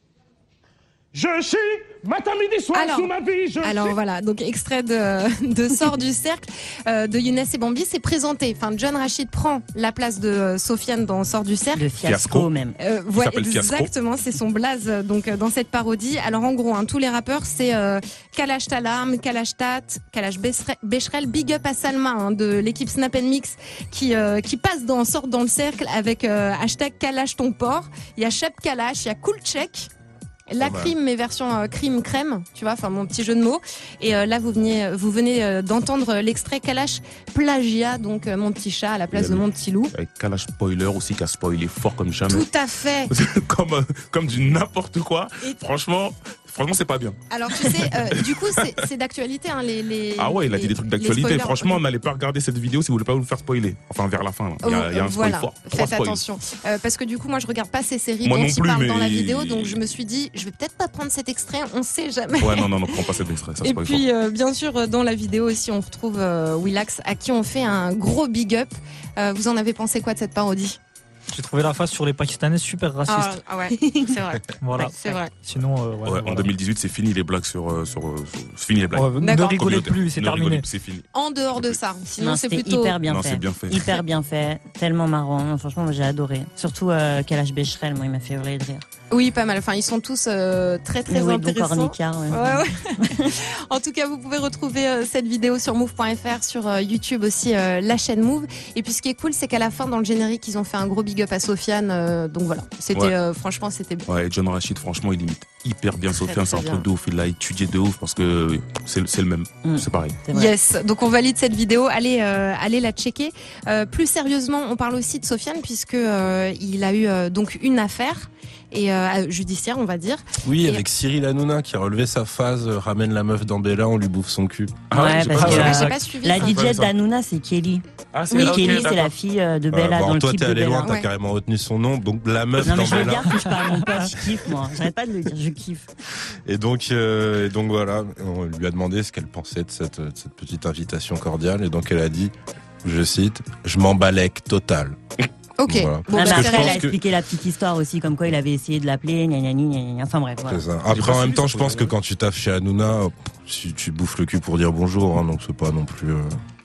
Je suis matin, midi, soir Alors, sous ma vie. Je alors suis... voilà, donc extrait de, de Sort du cercle euh, de Younes et Bambi, c'est présenté. Enfin, John Rachid prend la place de euh, Sofiane dans Sort du cercle. Le fiasco, fiasco. même. Euh, ouais, exactement, c'est son blaze euh, donc euh, dans cette parodie. Alors en gros, hein, tous les rappeurs, c'est euh, Kalash Talarm, Kalash Tat, Kalash Becherel, Big Up à Salma hein, de l'équipe Snap and Mix qui euh, qui passe dans Sort dans le cercle avec euh, hashtag Kalash ton port. Il y a Shep Kalash, il y a Cool Check. La crime, mais version euh, crime crème, tu vois, enfin mon petit jeu de mots. Et euh, là, vous venez, vous venez euh, d'entendre l'extrait Kalash Plagia, donc euh, mon petit chat à la place de mon petit loup. Avec Kalash Spoiler aussi qui a spoilé fort comme jamais. Tout à fait. comme euh, comme du n'importe quoi. Et franchement. Franchement, c'est pas bien. Alors, tu sais, euh, du coup, c'est, c'est d'actualité, hein, les, les. Ah ouais, il a les, dit des trucs d'actualité. Franchement, n'allez pas regarder cette vidéo si vous voulez pas vous faire spoiler. Enfin, vers la fin, là. Il y a, il y a un spoil voilà. fort. Faites attention. Euh, parce que du coup, moi, je regarde pas ces séries moi dont non ils plus, parlent mais... dans la vidéo, donc je me suis dit, je vais peut-être pas prendre cet extrait, on sait jamais. Ouais, non, non, non, prends pas cet extrait. Ça Et spoil puis, fort. euh, bien sûr, dans la vidéo aussi, on retrouve euh, Willax, à qui on fait un gros big up. Euh, vous en avez pensé quoi de cette parodie? J'ai trouvé la face sur les Pakistanais super raciste. Ah, ah ouais, c'est vrai. Voilà. Ouais, c'est vrai. Sinon, euh, ouais, ouais, voilà. en deux mille dix-huit, c'est fini les blagues sur, euh, sur, euh, sur... c'est fini les blagues. Ouais, ne rigolez plus, c'est ne terminé. rigolez plus, c'est fini. En dehors de ça, sinon non, c'est c'était plutôt hyper bien non, fait. c'est bien fait. Hyper bien fait, tellement marrant. Franchement, moi, j'ai adoré. Surtout euh, Kalash Becherel, moi, il m'a fait hurler de rire. Oui, pas mal. Enfin, ils sont tous euh, très très oui, intéressants. Cornica, ouais. Ouais, ouais. En tout cas, vous pouvez retrouver euh, cette vidéo sur move point f r, sur euh, YouTube aussi, euh, la chaîne Move. Et puis, ce qui est cool, c'est qu'à la fin, dans le générique, ils ont fait un gros big up à Sofiane. Euh, donc voilà, c'était Ouais. euh, franchement, c'était bien. Ouais, John Rachid, franchement, il imite hyper bien Très, Sofiane. C'est un très truc de ouf. Il l'a étudié de ouf parce que c'est, c'est le même. Mm. C'est pareil. C'est vrai. Yes, donc on valide cette vidéo, allez, euh, allez la checker. Euh, plus sérieusement, on parle aussi de Sofiane puisque euh, il a eu euh, donc une affaire et euh, judiciaire, on va dire. Oui, et... avec Cyril Hanouna qui a relevé sa phase, euh, ramène la meuf dans Bella, on lui bouffe son cul. Ah ouais, j'ai parce pas que vu Ah, la, j'ai pas suivi la ça. D J d'Hanouna, c'est Kelly. Ah, c'est Oui, là, ok, Kelly, c'est d'accord. la fille euh, de Bella Euh, bon, dans le toi, clip t'es de allé Bella. loin, t'as Ouais. carrément retenu son nom. Donc, la meuf Non, mais dans je Bella. regarde que je parle mon pote, je kiffe, moi. J'arrête pas de le dire, je kiffe. Et donc, euh, et donc voilà, on lui a demandé ce qu'elle pensait de cette, de cette petite invitation cordiale. Et donc, elle a dit, je cite, je m'embalèque total. Ok. Voilà. Bon, Ah, bah, bah, c'est après, elle a que- expliqué la petite histoire aussi, comme quoi il avait essayé de l'appeler, gna gna gna gna gna. Enfin bref, voilà. C'est ça. Après, en même temps, je pense que quand tu taffes chez Hanouna, tu, tu bouffes le cul pour dire bonjour, hein, donc c'est pas non plus euh,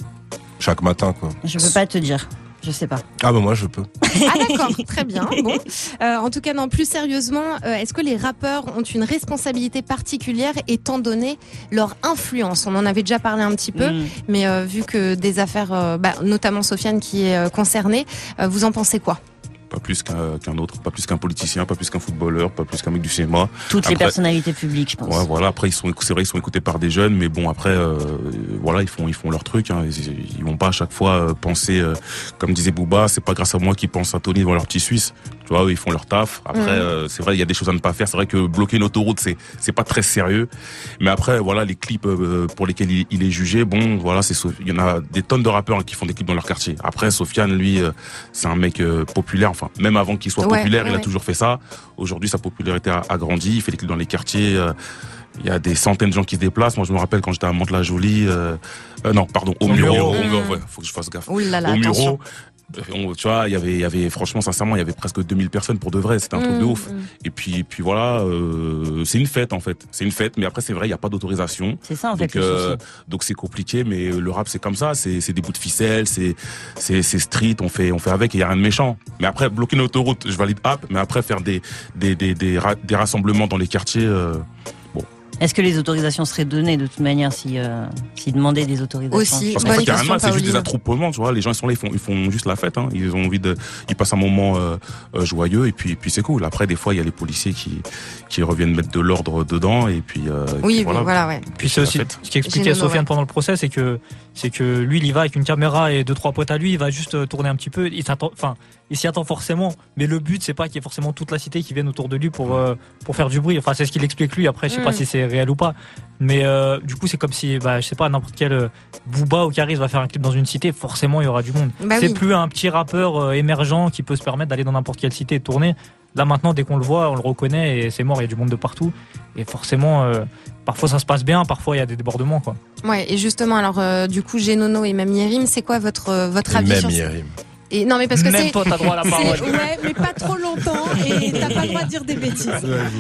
chaque matin, quoi. Je peux pas te dire. Je sais pas. Ah bah moi, je peux. Ah d'accord, très bien. Bon, Euh, en tout cas, non. Plus sérieusement, euh, est-ce que les rappeurs ont une responsabilité particulière étant donné leur influence? On en avait déjà parlé un petit peu, Mm. mais euh, vu que des affaires, euh, bah, notamment Sofiane qui est euh, concernée, euh, vous en pensez quoi? Pas plus qu'un qu'un autre, pas plus qu'un politicien, pas plus qu'un footballeur, pas plus qu'un mec du cinéma. Toutes les Après- personnalités publiques, je pense. Ouais, voilà. Après, ils sont, c'est vrai, ils sont écoutés par des jeunes, mais bon, après, euh, voilà, ils font, ils font leur truc. Hein. Ils, ils vont pas à chaque fois euh, penser, euh, comme disait Booba, c'est pas grâce à moi qu'ils pensent à Tony devant leur petit Suisse. Tu vois, eux, ils font leur taf. Après, Mhm. euh, c'est vrai, il y a des choses à ne pas faire. C'est vrai que bloquer une autoroute, c'est, c'est pas très sérieux. Mais après, voilà, les clips euh, pour lesquels il, il est jugé, bon, voilà, c'est, il y en a des tonnes de rappeurs hein, qui font des clips dans leur quartier. Après, Sofiane, lui, euh, c'est un mec euh, populaire. Enfin, même avant qu'il soit Ouais, populaire, ouais, il a ouais. toujours fait ça. Aujourd'hui, sa popularité a, a grandi. Il fait des clips dans les quartiers. euh, Il y a des centaines de gens qui se déplacent. Moi, je me rappelle quand j'étais à Mantes-la-Jolie, euh, euh, non, pardon, au Au Muro, Muro. au Muro, Mmh. ouais, faut que je fasse gaffe. Ouh là là, Au attention. Muro, on- tu vois, il y avait, il y avait, franchement, sincèrement, il y avait presque deux mille personnes pour de vrai. C'était un truc de Mmh, ouf. mmh. Et puis, puis voilà, euh, c'est une fête en fait. C'est une fête, mais après, c'est vrai, il n'y a pas d'autorisation. C'est ça en fait Donc, le euh, souci. donc c'est compliqué, mais le rap c'est comme ça, c'est c'est des bouts de ficelle, c'est c'est c'est street, on fait on fait avec, il y a rien de méchant. Mais après bloquer une autoroute, je valide app, mais après faire des des des des, ra- des rassemblements dans les quartiers, euh, Est-ce que les autorisations seraient données de toute manière si euh, s'ils demandaient des autorisations? Aussi. parce qu'en Bonne fait, il y a rien de question, mal, c'est juste Pauline. des attroupements, tu vois. Les gens ils sont là, ils font ils font juste la fête, hein. Ils ont envie de, ils passent un moment euh, euh, joyeux et puis puis c'est cool. Après des fois il y a les policiers qui qui reviennent mettre de l'ordre dedans et puis euh, et Oui, puis voilà, voilà ouais. Puis c'est la aussi fête. ce qui expliquait Génono, Sofiane ouais. pendant le procès, c'est que c'est que lui, il y va avec une caméra et deux trois potes à lui, il va juste euh, tourner un petit peu. Il s'attend, enfin, il s'y attend forcément, mais le but c'est pas qu'il y ait forcément toute la cité qui vienne autour de lui pour euh, pour faire du bruit. Enfin, c'est ce qu'il explique lui. Après, je sais Mm. pas si c'est réel ou pas, mais euh, du coup, c'est comme si, bah, je sais pas, n'importe quel euh, Booba ou Caris va faire un clip dans une cité, forcément il y aura du monde. Bah c'est oui. plus un petit rappeur euh, émergent qui peut se permettre d'aller dans n'importe quelle cité et de tourner. Là maintenant, dès qu'on le voit, on le reconnaît et c'est mort. Il y a du monde de partout et forcément, euh, parfois ça se passe bien, parfois il y a des débordements, quoi. Ouais, et justement, alors euh, du coup, Génono et même Yerim, c'est quoi votre euh, votre Et avis même sur Yerim. Et non, mais parce que Même c'est toi, t'as droit à la c'est- parole. ouais, mais pas trop longtemps et t'as pas le droit de dire des bêtises.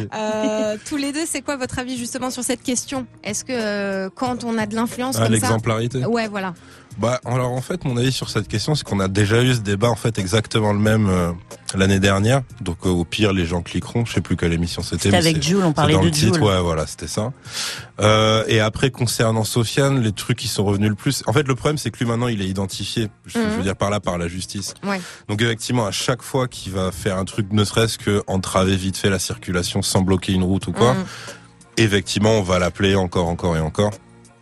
Euh, tous les deux, c'est quoi votre avis justement sur cette question? Est-ce que euh, quand on a de l'influence Ah, comme ça, l'exemplarité. ouais, voilà. Bah, alors en fait, mon avis sur cette question, c'est qu'on a déjà eu ce débat en fait exactement le même euh, l'année dernière. Donc euh, au pire, les gens cliqueront. Je sais plus quelle émission c'était. C'était mais avec c'est- Jul, on c'est parlait dans de le titre, Jul. ouais, voilà, c'était ça. Euh, et après, concernant Sofiane, les trucs qui sont revenus le plus. En fait, le problème, c'est que lui maintenant, il est identifié. Je, Mhm. je veux dire par là, par la justice. Ouais. Donc effectivement, à chaque fois qu'il va faire un truc, ne serait-ce que entraver vite fait la circulation sans bloquer une route ou quoi, Mhm. effectivement, on va l'appeler encore, encore et encore.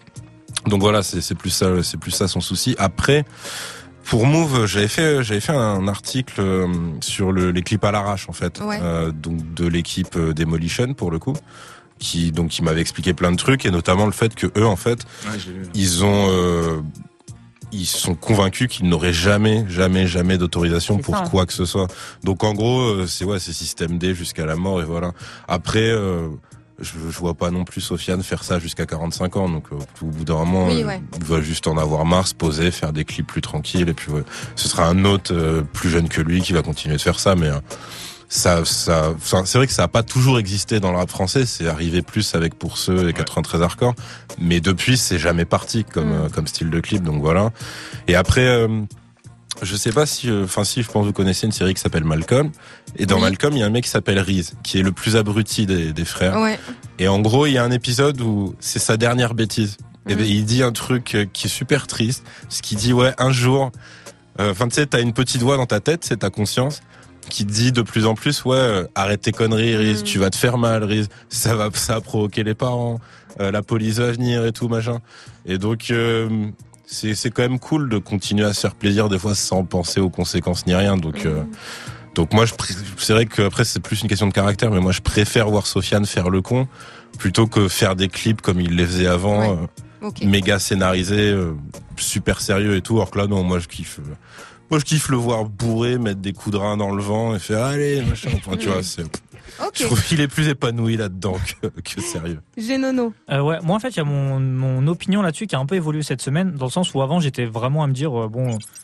Donc voilà, c'est c'est plus ça, c'est plus ça son souci. Après, pour Move, j'avais fait, j'avais fait un article euh, sur le, les clips à l'arrache en fait, Ouais. euh, donc de l'équipe euh, Demolition pour le coup, qui donc qui m'avait expliqué plein de trucs et notamment le fait que eux en fait, Ouais, j'ai vu. ils ont euh, ils sont convaincus qu'ils n'auraient jamais, jamais, jamais d'autorisation C'est pour ça. quoi que ce soit. Donc en gros, euh, c'est ouais, c'est système D jusqu'à la mort et voilà. Après, euh, je, je vois pas non plus Sofiane faire ça jusqu'à quarante-cinq ans. Donc euh, au bout d'un moment, Oui, euh, ouais. il va juste en avoir marre, se poser, faire des clips plus tranquilles et puis ouais, ce sera un autre euh, plus jeune que lui qui va continuer de faire ça. Mais euh, ça, ça, enfin, c'est vrai que ça a pas toujours existé dans le rap français. C'est arrivé plus avec Pour ceux et quatre-vingt-treize Hardcore, mais depuis c'est jamais parti comme Mm. euh, comme style de clip. Donc voilà. Et après, euh, je sais pas si, enfin si, je pense que vous connaissez une série qui s'appelle Malcolm. Et dans Oui. Malcolm, il y a un mec qui s'appelle Reese, qui est le plus abruti des, des frères. Ouais. Et en gros, il y a un épisode où c'est sa dernière bêtise. Et Mhm. ben, il dit un truc euh, qui est super triste, parce qu'il dit ouais, un jour, enfin tu sais, t'as une petite voix dans ta tête, c'est ta conscience, qui te dit de plus en plus ouais, euh, arrête tes conneries, Reese, Mhm. tu vas te faire mal, Reese, ça va, ça va provoquer les parents, euh, la police va venir et tout machin. Et donc euh, c'est c'est quand même cool de continuer à se faire plaisir des fois sans penser aux conséquences ni rien. Donc euh, donc moi je pré- c'est vrai que après c'est plus une question de caractère, mais moi je préfère voir Sofiane faire le con plutôt que faire des clips comme il les faisait avant, Ouais. euh, Ok. méga scénarisés, euh, super sérieux et tout. Alors que là non, moi je kiffe. euh, moi je kiffe le voir bourré, mettre des coups de rein dans le vent et faire allez machin. Enfin, tu vois, c'est, je Ok. trouve qu'il est plus épanoui là-dedans que, que sérieux. Génono. Euh, ouais, moi en fait, il y a mon, mon opinion là-dessus qui a un peu évolué cette semaine, dans le sens où avant j'étais vraiment à me dire, euh, bon,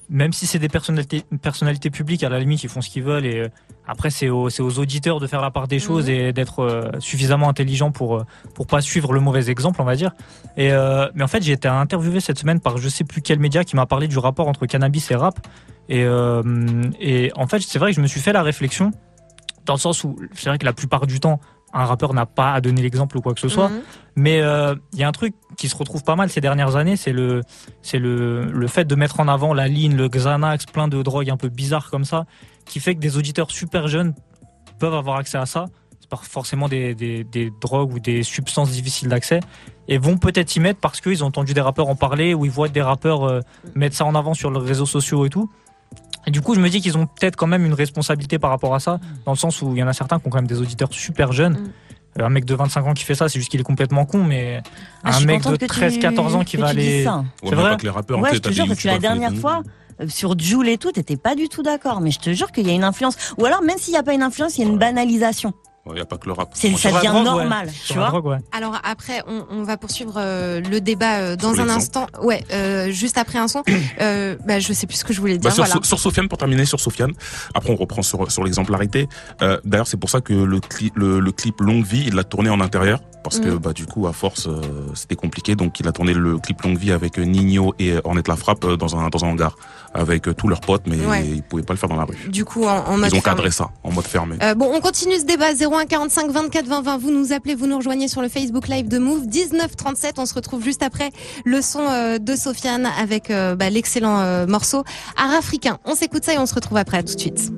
même si c'est des personnalités, personnalités publiques, à la limite, ils font ce qu'ils veulent. Et euh, après, c'est aux, c'est aux auditeurs de faire la part des choses mmh. et d'être euh, suffisamment intelligents pour pour pas suivre le mauvais exemple, on va dire. Et euh, mais en fait, j'ai été interviewé cette semaine par je sais plus quel média qui m'a parlé du rapport entre cannabis et rap. Et euh, et en fait, c'est vrai que je me suis fait la réflexion dans le sens où c'est vrai que la plupart du temps, un rappeur n'a pas à donner l'exemple ou quoi que ce soit. Mmh. Mais il euh, y a un truc qui se retrouve pas mal ces dernières années, c'est le, c'est le, le fait de mettre en avant la ligne, le Xanax, plein de drogues un peu bizarres comme ça, qui fait que des auditeurs super jeunes peuvent avoir accès à ça. C'est pas forcément des, des, des drogues ou des substances difficiles d'accès, et vont peut-être y mettre parce qu'ils ont entendu des rappeurs en parler, ou ils voient des rappeurs euh, mettre ça en avant sur leurs réseaux sociaux et tout. Et du coup, je me dis qu'ils ont peut-être quand même une responsabilité par rapport à ça, dans le sens où il y en a certains qui ont quand même des auditeurs super jeunes. Mmh. Un mec de vingt-cinq ans qui fait ça, c'est juste qu'il est complètement con, mais ah, un mec de treize quatorze ans qui va aller... C'est vrai que les rappeurs, ouais, je te jure, parce que la dernière fois, sur Jul et tout, t'étais pas du tout d'accord, mais je te jure qu'il y a une influence. Ou alors, même s'il n'y a pas une influence, il y a une banalisation. Il n'y a pas que le rap. C'est, ça devient drogue, normal, ouais. tu vois. Drogue, ouais. Alors après, on, on va poursuivre euh, le débat euh, dans sur un instant. Ouais, euh, juste après un son. Euh, bah, je sais plus ce que je voulais dire. Bah, sur, voilà. sur Sofiane, pour terminer sur Sofiane. Après, on reprend sur, sur l'exemplarité. Euh, d'ailleurs, c'est pour ça que le, cli, le, le clip Longue Vie, il l'a tourné en intérieur. Parce que, mmh. bah, du coup, à force, euh, c'était compliqué. Donc, il a tourné le clip Longue Vie avec Nino et Ornette Lafrappe euh, dans un, dans un hangar. Avec euh, tous leurs potes, mais ouais. ils pouvaient pas le faire dans la rue. Du coup, en, en mode Ils ont fermé. cadré ça, en mode fermé. Euh, bon, on continue ce débat. zéro un quarante-cinq vingt-quatre vingt vingt. Vous nous appelez, vous nous rejoignez sur le Facebook Live de Move. dix-neuf trente-sept. On se retrouve juste après le son euh, de Sofiane avec euh, bah, l'excellent euh, morceau Art Africain. On s'écoute ça et on se retrouve après. À tout de suite.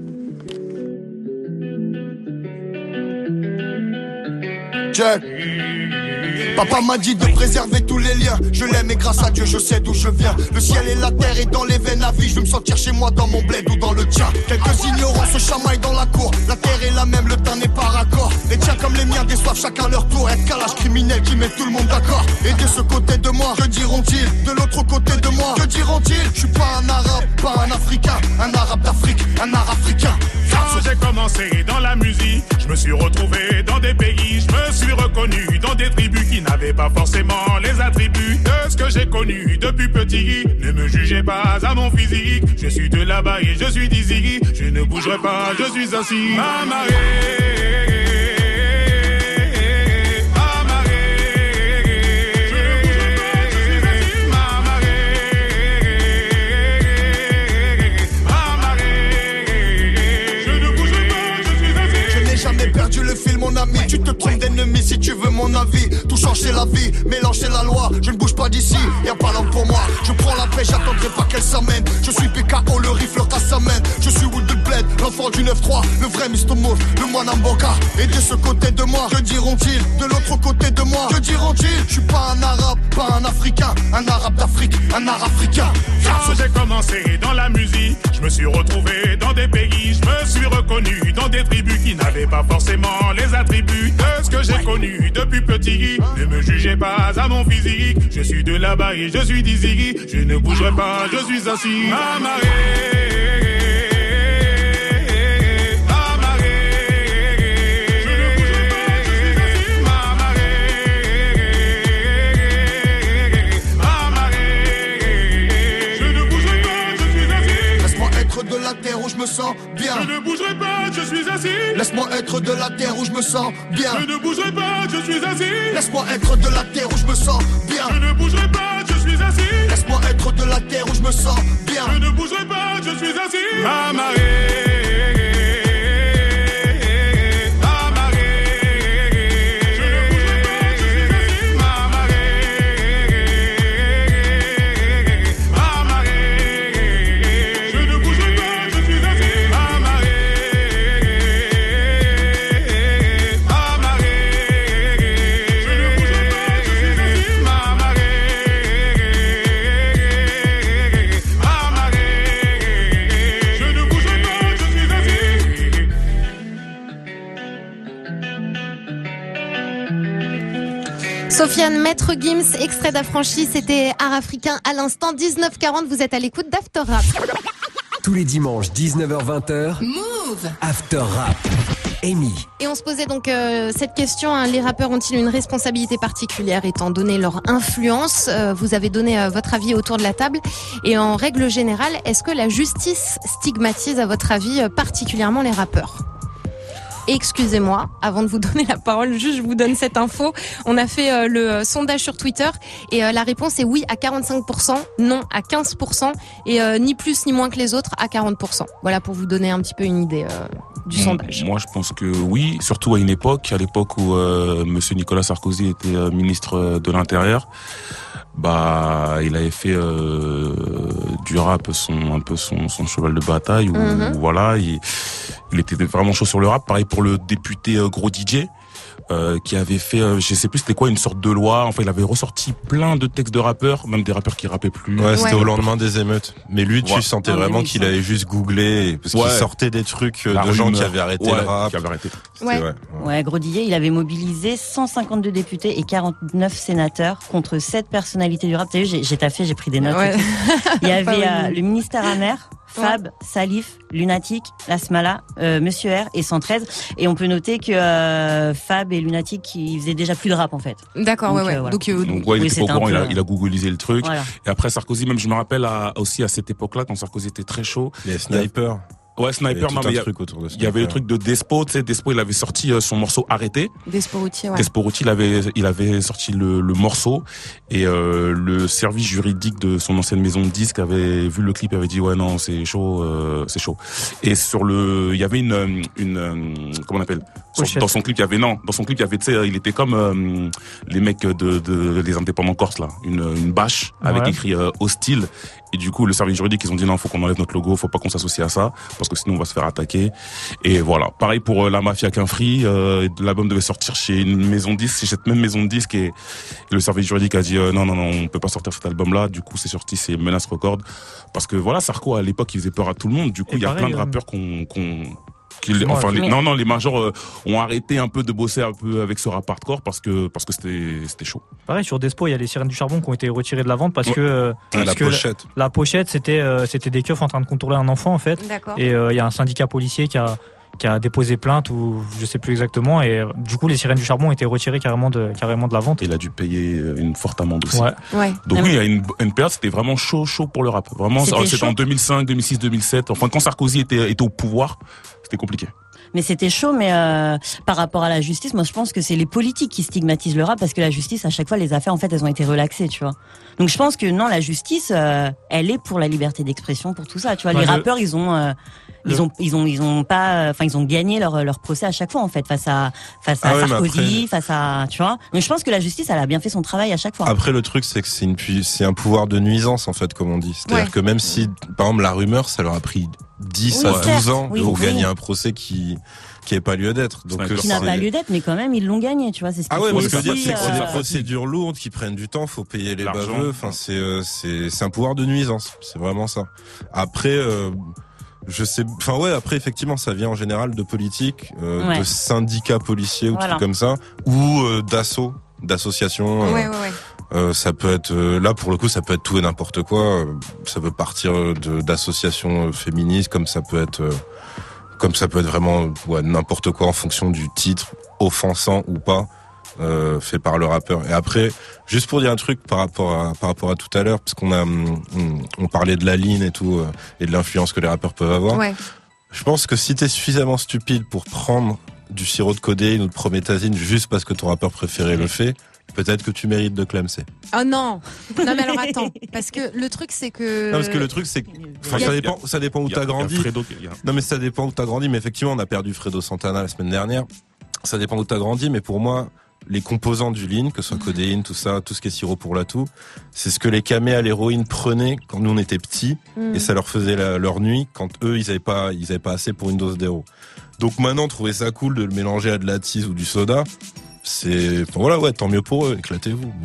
Check. Papa m'a dit de préserver tous les liens. Je l'aime et grâce à Dieu je sais d'où je viens. Le ciel et la terre et dans les veines la vie. Je veux me sentir chez moi dans mon bled ou dans le tien. Quelques ignorants se chamaillent dans la cour. La terre est la même, le temps n'est pas raccord. Les tiens comme les miens déçoivent chacun leur tour. Être calage criminel qui met tout le monde d'accord. Et de ce côté de moi, que diront-ils? De l'autre côté de moi, que diront-ils? Je suis pas un arabe, pas un africain. Un arabe d'Afrique, un arabe africain. Quand j'ai commencé dans la musique, je me suis retrouvé dans des pays, je me suis reconnu dans des tribus qui n'avaient pas forcément les attributs de ce que j'ai connu depuis petit. Ne me jugez pas à mon physique, je suis de là-bas et je suis d'ici. Je ne bougerai pas, je suis assis. Amarré. Le fil mon ami, tu te trompes d'ennemi si tu veux mon avis. Tout change c'est la vie, mélanger la loi. Je ne bouge pas d'ici, y'a pas l'homme pour moi. Je prends la paix, j'attendrai pas qu'elle s'amène. Je suis P K O, le rifle à sa main. Je suis Wood de Bled, l'enfant du neuf trois. Le vrai Mister Move, le moine Mboka. Et de ce côté de moi, que diront-ils? De l'autre côté de moi, que diront-ils? Je suis pas un arabe, pas un africain. Un arabe d'Afrique, un arabe africain. Quand j'ai commencé dans la musique, je me suis retrouvé dans des pays, je me suis reconnu dans des tribus qui n'avaient pas forcément les attributs de ce que j'ai connu depuis petit. Ne me jugez pas à mon physique, je suis de là-bas et je suis d'ici. Je ne bougerai pas, je suis assis. Amarré. De la terre où je me sens bien. Je ne bougerai pas, je suis assis. Laisse-moi être de la terre où je me sens bien. Je ne bougerai pas, je suis assis. Laisse-moi être de la terre où je me sens bien. Je ne bougerai pas, je suis assis. Laisse-moi être de la terre où je me sens bien. Je ne bougerai pas, je suis assis. Amarré. Sofiane, Maître Gims, extrait d'Affranchi, c'était Art Africain à l'instant. dix-neuf quarante, vous êtes à l'écoute d'After Rap. Tous les dimanches, dix-neuf heures vingt. Move After Rap. Amy. Et on se posait donc euh, cette question, hein, les rappeurs ont-ils une responsabilité particulière étant donné leur influence? euh, Vous avez donné euh, votre avis autour de la table. Et en règle générale, est-ce que la justice stigmatise à votre avis euh, particulièrement les rappeurs? Excusez-moi, avant de vous donner la parole, juste je vous donne cette info. On a fait euh, le euh, sondage sur Twitter et euh, la réponse est oui à quarante-cinq pour cent, non à quinze pour cent et euh, ni plus ni moins que les autres à quarante pour cent. Voilà pour vous donner un petit peu une idée euh, du Mmh, sondage. Moi, je pense que oui, surtout à une époque, à l'époque où euh, Monsieur Nicolas Sarkozy était euh, ministre de l'Intérieur. Bah, il avait fait euh, du rap son un peu son, son cheval de bataille. Où, Mhm. où, voilà, il, il était vraiment chaud sur le rap. Pareil pour le député euh, Gros D J. Euh, qui avait fait, euh, je sais plus c'était quoi, une sorte de loi. Enfin, il avait ressorti plein de textes de rappeurs, même des rappeurs qui rappaient plus. Ouais, c'était au lendemain des émeutes. Mais lui, tu Ouais. sentais Ah, mais vraiment oui, qu'il ça. avait juste googlé, parce Ouais. qu'il sortait des trucs euh, La de gens rumeur. qui avaient arrêté Ouais, le rap. qui avaient arrêté. C'était- Ouais. ouais. Ouais, Grosdillet, il avait mobilisé cent cinquante-deux députés et quarante-neuf sénateurs contre sept personnalités du rap. T'as vu, j'ai, j'ai taffé, j'ai pris des notes. Ouais. et tout. Il y Pas avait mal. euh, le ministère amer, Fab, Salif, Lunatic, Lasmala, euh, Monsieur R et cent treize. Et on peut noter que euh, Fab et Lunatic, ils faisaient déjà plus de rap en fait. D'accord, ouais, Donc, ouais. euh, voilà. Donc, euh, Donc ouais, il Oui, était pas c'était au courant, un il a, peu, il a googlisé le truc. Voilà. Et après Sarkozy, même je me rappelle à, aussi à cette époque-là, quand Sarkozy était très chaud. Les snipers. Ouais, Il y avait Sniper, tout non, un mais il y a- truc autour de il y avait le Sniper. truc de Despo, tu sais, Despo, il avait sorti euh, son morceau Arrêté. Desporuti, ouais. Desporuti, il avait, il avait sorti le, le morceau et euh, le service juridique de son ancienne maison de disques avait vu le clip et avait dit ouais non c'est chaud, euh, c'est chaud. Et sur le, il y avait une, une, euh, comment on appelle sur- Pochette. dans son clip il y avait non, dans son clip il y avait, tu sais, il était comme euh, les mecs de, de les indépendants corses là, une, une bâche avec Ouais. écrit euh, hostile. Et du coup, le service juridique, ils ont dit non, faut qu'on enlève notre logo, faut pas qu'on s'associe à ça, parce que sinon on va se faire attaquer. Et voilà. Pareil pour euh, la Mafia qu'un free, euh, l'album devait sortir chez une maison de disques, chez cette même maison de disques, et, et le service juridique a dit euh, non, non, non, on peut pas sortir cet album-là. Du coup, c'est sorti, c'est Menace Record, parce que voilà, Sarko à l'époque, il faisait peur à tout le monde. Du coup, Et il y a pareil, plein de euh, rappeurs qu'on, qu'on qui- Excuse-moi, enfin, les- mais- non, non, les majors euh, ont arrêté un peu de bosser un peu avec ce rap hardcore parce que parce que c'était c'était chaud. Pareil, sur Despo, il y a les sirènes du charbon qui ont été retirées de la vente parce Ouais. que, euh, Ah, parce la que pochette. La, la pochette, c'était euh, c'était des keufs en train de contrôler un enfant en fait. D'accord. Et euh, il y a un syndicat policier qui a qui a déposé plainte ou je sais plus exactement et euh, du coup les sirènes du charbon ont été retirées carrément de carrément de la vente. Et il a dû payer euh, une forte amende aussi. Ouais. Ouais. Donc Ah oui, oui. il y a une, une période, c'était vraiment chaud, chaud pour le rap. Vraiment, C'était alors, c'était chaud. en deux mille cinq, deux mille six, deux mille sept. Enfin, quand Sarkozy était, était au pouvoir, c'était compliqué. Mais c'était chaud, mais euh, par rapport à la justice, moi je pense que c'est les politiques qui stigmatisent le rap parce que la justice, à chaque fois, les affaires, en fait, elles ont été relaxées, tu vois. Donc je pense que non, la justice, euh, elle est pour la liberté d'expression, pour tout ça, tu vois. Bah, les le- rappeurs, ils ont, euh, ils le- ont, ils ont, ils ont pas, enfin, ils ont gagné leur leur procès à chaque fois, en fait, face à face à Ah ouais, mais Sarkozy, après- face à, tu vois. Donc je pense que la justice, elle a bien fait son travail à chaque fois. Après, le truc, c'est que c'est une pui- c'est un pouvoir de nuisance, en fait, comme on dit. C'est-à-dire Ouais. que même si, par exemple, la rumeur, ça leur a pris dix Oui, à certes. douze ans Oui, pour oui. gagner un procès qui, qui n'avait pas lieu d'être. Donc, Sniper. euh, Qui n'a c'est- pas lieu d'être, mais quand même, ils l'ont gagné, tu vois. C'est ce qu'il Ah ouais, faut moi, ce que je veux aussi, dire, c'est que c'est euh, des procédures lourdes qui prennent du temps, faut payer les L'argent. baveux. Enfin, c'est, euh, c'est, c'est un pouvoir de nuisance. C'est vraiment ça. Après, euh, je sais, enfin ouais, après, effectivement, ça vient en général de politique, euh, Ouais. de syndicats policiers ou Voilà. trucs comme ça, ou euh, d'assauts, d'associations. euh, Ouais, ouais, ouais. euh, ça peut être, euh, là, pour le coup, ça peut être tout et n'importe quoi. Euh, ça peut partir de, d'associations euh, féministes, comme ça peut être, euh, comme ça peut être vraiment ouais, n'importe quoi en fonction du titre, offensant ou pas, euh, fait par le rappeur. Et après, juste pour dire un truc par rapport à par rapport à tout à l'heure, parce qu'on a hum, on, on parlait de la ligne et tout euh, et de l'influence que les rappeurs peuvent avoir. Ouais. Je pense que si t'es suffisamment stupide pour prendre du sirop de codéine ou de prométhazine juste parce que ton rappeur préféré le fait, peut-être que tu mérites de clamser. Oh non. Non mais alors attends, parce que le truc c'est que. Non, parce que le truc, c'est que, enfin, Il y a- ça dépend, ça dépend où Il y a- t'as il y a grandi. Fredo qui- il y a- Non, mais ça dépend où t'as grandi. Mais effectivement, on a perdu Fredo Santana la semaine dernière. Ça dépend où t'as grandi. Mais pour moi, les composants du lean, que ce soit codéine, tout ça, tout ce qui est sirop pour la toux, c'est ce que les camés à l'héroïne prenaient quand nous on était petits. Mm. Et ça leur faisait la- leur nuit quand eux, ils avaient pas, ils avaient pas assez pour une dose d'héros. Donc maintenant, trouver ça cool de le mélanger à de la tisse ou du soda, c'est, enfin, voilà, ouais, tant mieux pour eux, éclatez-vous. Mais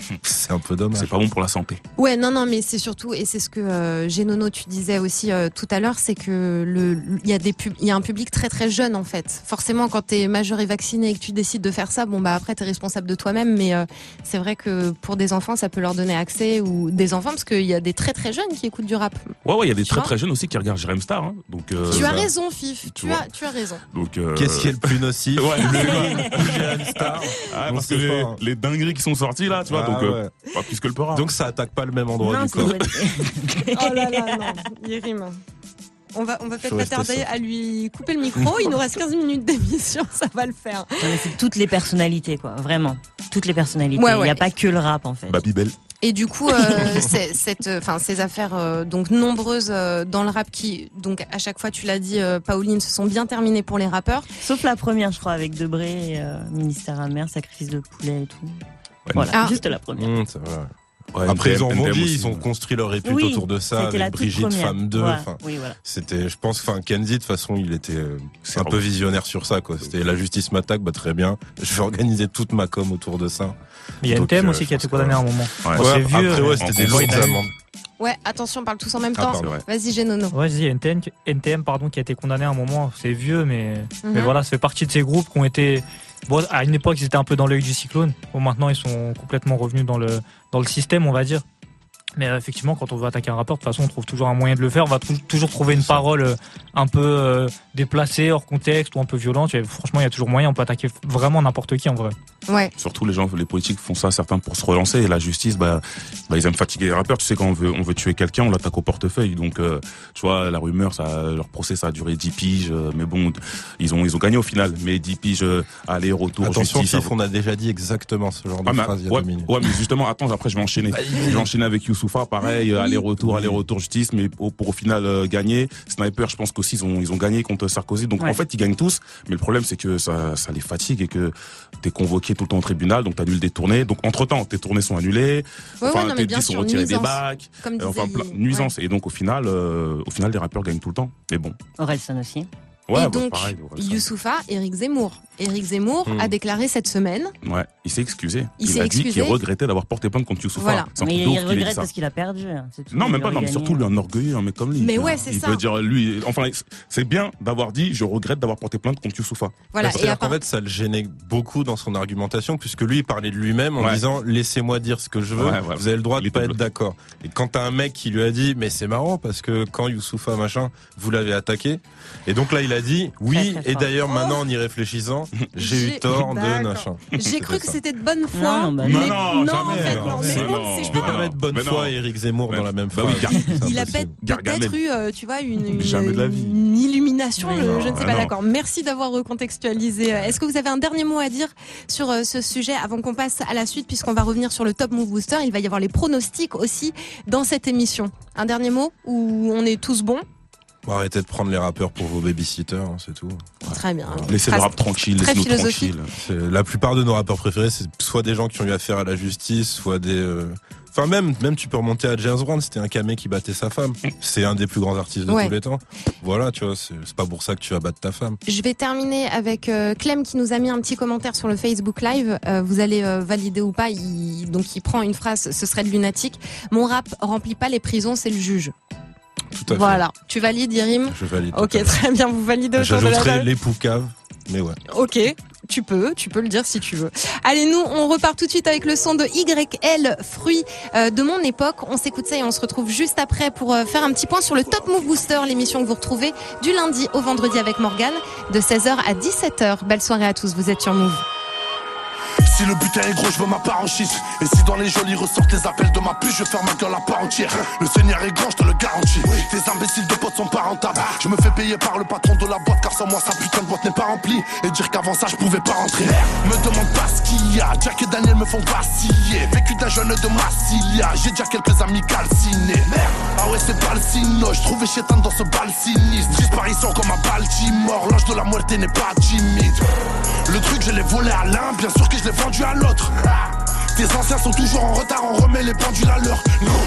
C'est un peu dommage. C'est pas bon pour la santé. Ouais, non, non, mais c'est surtout, et c'est ce que euh, Génono, tu disais aussi euh, tout à l'heure, c'est que le, il y a des pub- il y a un public très très jeune en fait. Forcément, quand t'es majeur et vacciné et que tu décides de faire ça, bon bah après t'es responsable de toi-même, mais euh, c'est vrai que pour des enfants, ça peut leur donner accès, ou des enfants, parce qu'il y a des très très jeunes qui écoutent du rap. Ouais, ouais, il y a des Tu très vois très jeunes aussi qui regardent Jérém Star. Hein. Donc, euh, tu as bah, raison, Fif. Tu, vois. as, tu as raison. Donc, euh... Qu'est-ce qui est le plus nocif? Ouais, le Jérém Star. Ah, On parce que sait les, pas, hein. les dingueries qui sont sorties là, tu vois, Ah, donc euh, ouais. pas plus que le peur. Donc ça attaque pas le même endroit Non, du corps. Oh là là, non, il rime. On va, on va peut-être Faut pas rester tarder sobre. à lui couper le micro. Il nous reste quinze minutes d'émission, ça va le faire. Non, mais c'est toutes les personnalités, quoi. Vraiment. Toutes les personnalités. Ouais, Il ouais. n'y a pas que le rap, en fait. Babybel. Et du coup, euh, c'est, cette, enfin, ces affaires euh, donc nombreuses euh, dans le rap qui, donc à chaque fois, tu l'as dit, euh, Pauline, se sont bien terminées pour les rappeurs. Sauf la première, je crois, avec Debré, et, euh, ministère amer, sacrifice de poulet et tout. Ouais, Voilà, Ah. juste la première. Mmh, c'est vrai. Ouais, Après, N T M, ils ont N T M vendu, aussi. ils ont construit leur répute Oui, autour de ça, c'était la avec toute Brigitte, première. femme deux. Ouais, Enfin, oui, voilà. c'était, je pense, enfin, Kenzie, de toute façon, il était euh, C'est un vrai. peu visionnaire sur ça, quoi. C'était la justice m'attaque, bah, très bien. Je vais organiser toute ma com autour de ça. Il y a Donc, N T M euh, aussi je qui a pense été que, condamné à un moment. Ouais. Bon, Ouais, c'est vieux. après, ouais, mais- c'était en des gros, lourdes il a eu- amendes. Ouais, attention, on parle tous en même Ah, temps. pardon. Vas-y, Génono. Ouais, je dis N T M, N T M pardon, qui a été condamné à un moment. C'est vieux, mais, Mhm. mais voilà, ça fait partie de ces groupes qui ont été. Bon, à une époque, ils étaient un peu dans l'œil du cyclone. Bon, maintenant, ils sont complètement revenus dans le, dans le système, on va dire. Mais euh, effectivement, quand on veut attaquer un rappeur, de toute façon, on trouve toujours un moyen de le faire. On va tou- toujours trouver une parole euh, un peu euh, déplacée, hors contexte ou un peu violente. Et franchement, il y a toujours moyen. On peut attaquer vraiment n'importe qui en vrai. Ouais. Surtout les gens, les politiques font ça, certains pour se relancer. Et la justice, bah, bah ils aiment fatiguer les rappeurs. Tu sais, quand on veut, on veut tuer quelqu'un, on l'attaque au portefeuille. Donc, euh, tu vois, la rumeur, ça, leur procès, ça a duré dix piges. euh, Mais bon, ils ont, ils ont gagné au final. Mais dix piges, euh, aller, retour, Attention, justice. Fif, on a déjà dit exactement ce genre de Ah, mais, phrase il y a ouais, deux minutes. ouais, mais justement, attends, après je vais enchaîner. Je vais enchaîner avec Youssoupha, pareil, euh, aller-retour, aller-retour, justice, mais pour, pour au final euh, gagner. Sniper, je pense qu'aussi ils ont, ils ont gagné contre Sarkozy. Donc Ouais. en fait, ils gagnent tous, mais le problème c'est que ça, ça les fatigue et que t'es convoqué tout le temps au tribunal, donc t'annules des tournées. Donc entre temps, tes tournées sont annulées, Ouais, enfin ouais, non, mais tes bien disques sont sûr, retirés des nuisance. bacs, Comme euh, disait enfin plein, il- nuisance. Et donc au final, euh, au final, les rappeurs gagnent tout le temps. Mais bon. Orelsan aussi. Ouais, Et bah, donc, pareil. ouais, ça. Youssoupha, Éric Zemmour. Éric Zemmour Hmm. a déclaré cette semaine. Ouais, il s'est excusé. Il Il, s'est a dit excusé. qu'il regrettait d'avoir porté plainte contre Youssoupha. Voilà. C'est un Mais truc il, de ouf il qu'il ait dit regrette ça. parce qu'il a perdu. hein, c'est tout. Non, Il même pas, aurait non, mais gagné. surtout lui, un orgueilleux, un mec comme lui. Mais tu ouais, vois. c'est il ça. veut dire, lui, enfin, c'est bien d'avoir dit, je regrette d'avoir porté plainte contre Youssoupha. Voilà. Et C'est-à-dire à part- qu'en fait, ça le gênait beaucoup dans son argumentation, puisque lui, il parlait de lui-même en Ouais. disant, laissez-moi dire ce que je veux, Ouais, ouais. vous avez le droit de Il pas était être bloqué. d'accord. Et quand t'as un mec qui lui a dit, mais c'est marrant, parce que quand Youssoupha, machin, vous l'avez attaqué. Et donc là, il a dit, oui, Très, très et fort. d'ailleurs, Oh. maintenant, en y réfléchissant, j'ai J'ai- eu tort de D'accord. machin. J'ai cru que c'était de bonne foi. Non, bah mais non. Non, non, en jamais, fait, non, non. mais Mais non. bon, c'est Je peux pas- pas mettre bonne Mais foi non. et Éric Zemmour Mais- dans la même bah phrase. oui, Gar- C'est Il a impossible. peut- Gargamel. peut-être eu, euh, tu vois, une, une, Jamais de la vie. une illumination. Oui, je, non, je ne sais ah pas, non. d'accord. Merci d'avoir recontextualisé. Euh, Est-ce que vous avez un dernier mot à dire sur euh, ce sujet avant qu'on passe à la suite, puisqu'on va revenir sur le Top Move Booster. Il va y avoir les pronostics aussi dans cette émission. Un dernier mot où on est tous bons? Bon, arrêtez de prendre les rappeurs pour vos babysitters, hein, c'est tout. Très bien. Laissez le Phrase rap tranquille, très laissez-nous philosophique. tranquille. C'est- La plupart de nos rappeurs préférés, c'est soit des gens qui ont eu affaire à la justice, soit des... euh, Enfin, même, même tu peux remonter à James Brown, c'était un camé qui battait sa femme. C'est un des plus grands artistes de Ouais. tous les temps. Voilà, tu vois, c'est c'est pas pour ça que tu vas battre ta femme. Je vais terminer avec euh, Clem qui nous a mis un petit commentaire sur le Facebook Live. Euh, vous allez euh, valider ou pas. Il, donc il prend une phrase, ce serait de lunatique. Mon rap remplit pas les prisons, c'est le juge. Tout à fait. Voilà. Tu valides, Yerim? Je valide. Ok, totalement. très bien. Vous validez autour de la J'ajouterai table. les poucaves, mais ouais. Ok, tu peux, tu peux le dire si tu veux. Allez, nous, on repart tout de suite avec le son de Y L, Fruit euh, de mon époque. On s'écoute ça et on se retrouve juste après pour euh, faire un petit point sur le Top Move Booster, l'émission que vous retrouvez du lundi au vendredi avec Morgane, de seize heures à dix-sept heures. Belle soirée à tous, vous êtes sur Move. Si le butin est gros, je veux ma part en shit. Et si dans les jolis ressortent les appels de ma puce, je vais faire ma gueule à part entière. Le Seigneur est grand, je te le garantis. Tes imbéciles de potes sont pas rentables. Je me fais payer par le patron de la boîte, car sans moi sa putain de boîte n'est pas remplie. Et dire qu'avant ça je pouvais pas rentrer. Me demande pas ce qu'il y a, Jack et Daniel me font vaciller. Vécu d'un jeune de Massilia, j'ai déjà quelques amis calcinés. Ah ouais, c'est pas le signe, je trouvais chétan dans ce bal sinistre. Disparition comme à Baltimore, l'ange de la muerte n'est pas timide. Le truc, je l'ai volé à l'un, bien sûr que je l'ai vendu à l'autre. Ah, tes anciens sont toujours en retard, on remet les pendules à l'heure. Non,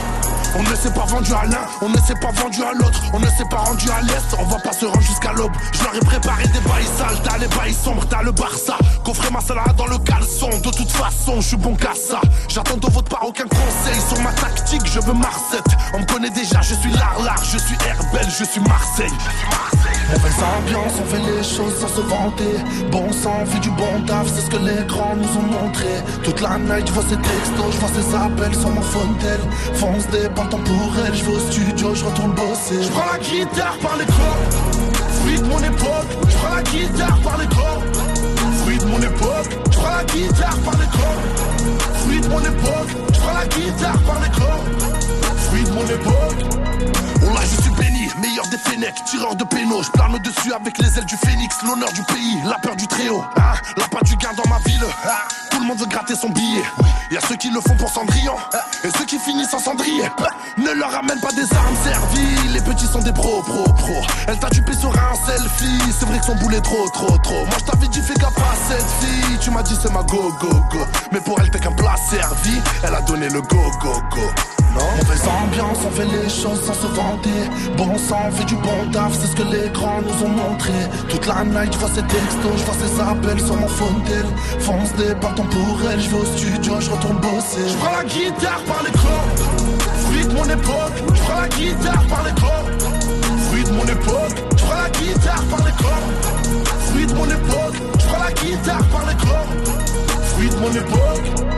On ne s'est pas vendu à l'un, on ne s'est pas vendu à l'autre. On ne s'est pas rendu à l'est, on va pas se rendre jusqu'à l'aube. Je leur ai préparé des bails sales, t'as les bails sombres, t'as le Barça. Coffrez ma salade dans le caleçon, de toute façon je suis bon qu'à ça. J'attends de votre part aucun conseil sur ma tactique, je veux Marseille. On me connaît déjà, je suis l'art-l'art, je suis Herbel, je suis Marseille. Mauvaise ambiance, on fait les choses sans se vanter. Bon sang, vu du bon taf, c'est ce que les grands nous ont montré. Toute la night, je vois ces textos, je vois ces appels sur mon phone tel. Fonce des partants pour elle, je vais au studio, je retourne bosser. Je prends la guitare par les corps, fruit de mon époque. Je prends la guitare par les corps, fruit de mon époque. Je prends la guitare par les corps, fruit de mon époque. Je prends la guitare par les corps, fruit de mon époque. Oh là je suis béni, meilleur des Fennecs, tireur de pénaux. Je plane au-dessus avec les ailes du phénix, l'honneur du pays, la peur du très haut, hein, la part du gain dans ma ville, hein. Tout le monde veut gratter son billet. Y'a ceux qui le font pour Cendrillon, et ceux qui finissent en cendrier. Ne leur ramène pas des armes servies, les petits sont des pros, pros, pros. Elle t'a dupé sur un selfie, c'est vrai que son boule est trop, trop, trop. Moi je t'avais dit fais gaffe à cette fille, tu m'as dit c'est ma go, go, go. Mais pour elle t'es qu'un plat servi, elle a donné le go, go, go. Non. Mauvaise ambiance, on fait les choses sans se vanter. Bon sang, fait du bon taf, c'est ce que les grands nous ont montré. Toute la night, je vois ces textos, je vois ces appels sur mon phone tel. Fonce des partants pour elle, je vais au studio, je retourne bosser. Je prends la guitare par les corps, fruit de mon époque. Je prends la guitare par les corps, fruit de mon époque. Je prends la guitare par les corps, fruit de mon époque. Je prends la guitare par les corps, fruit de mon époque.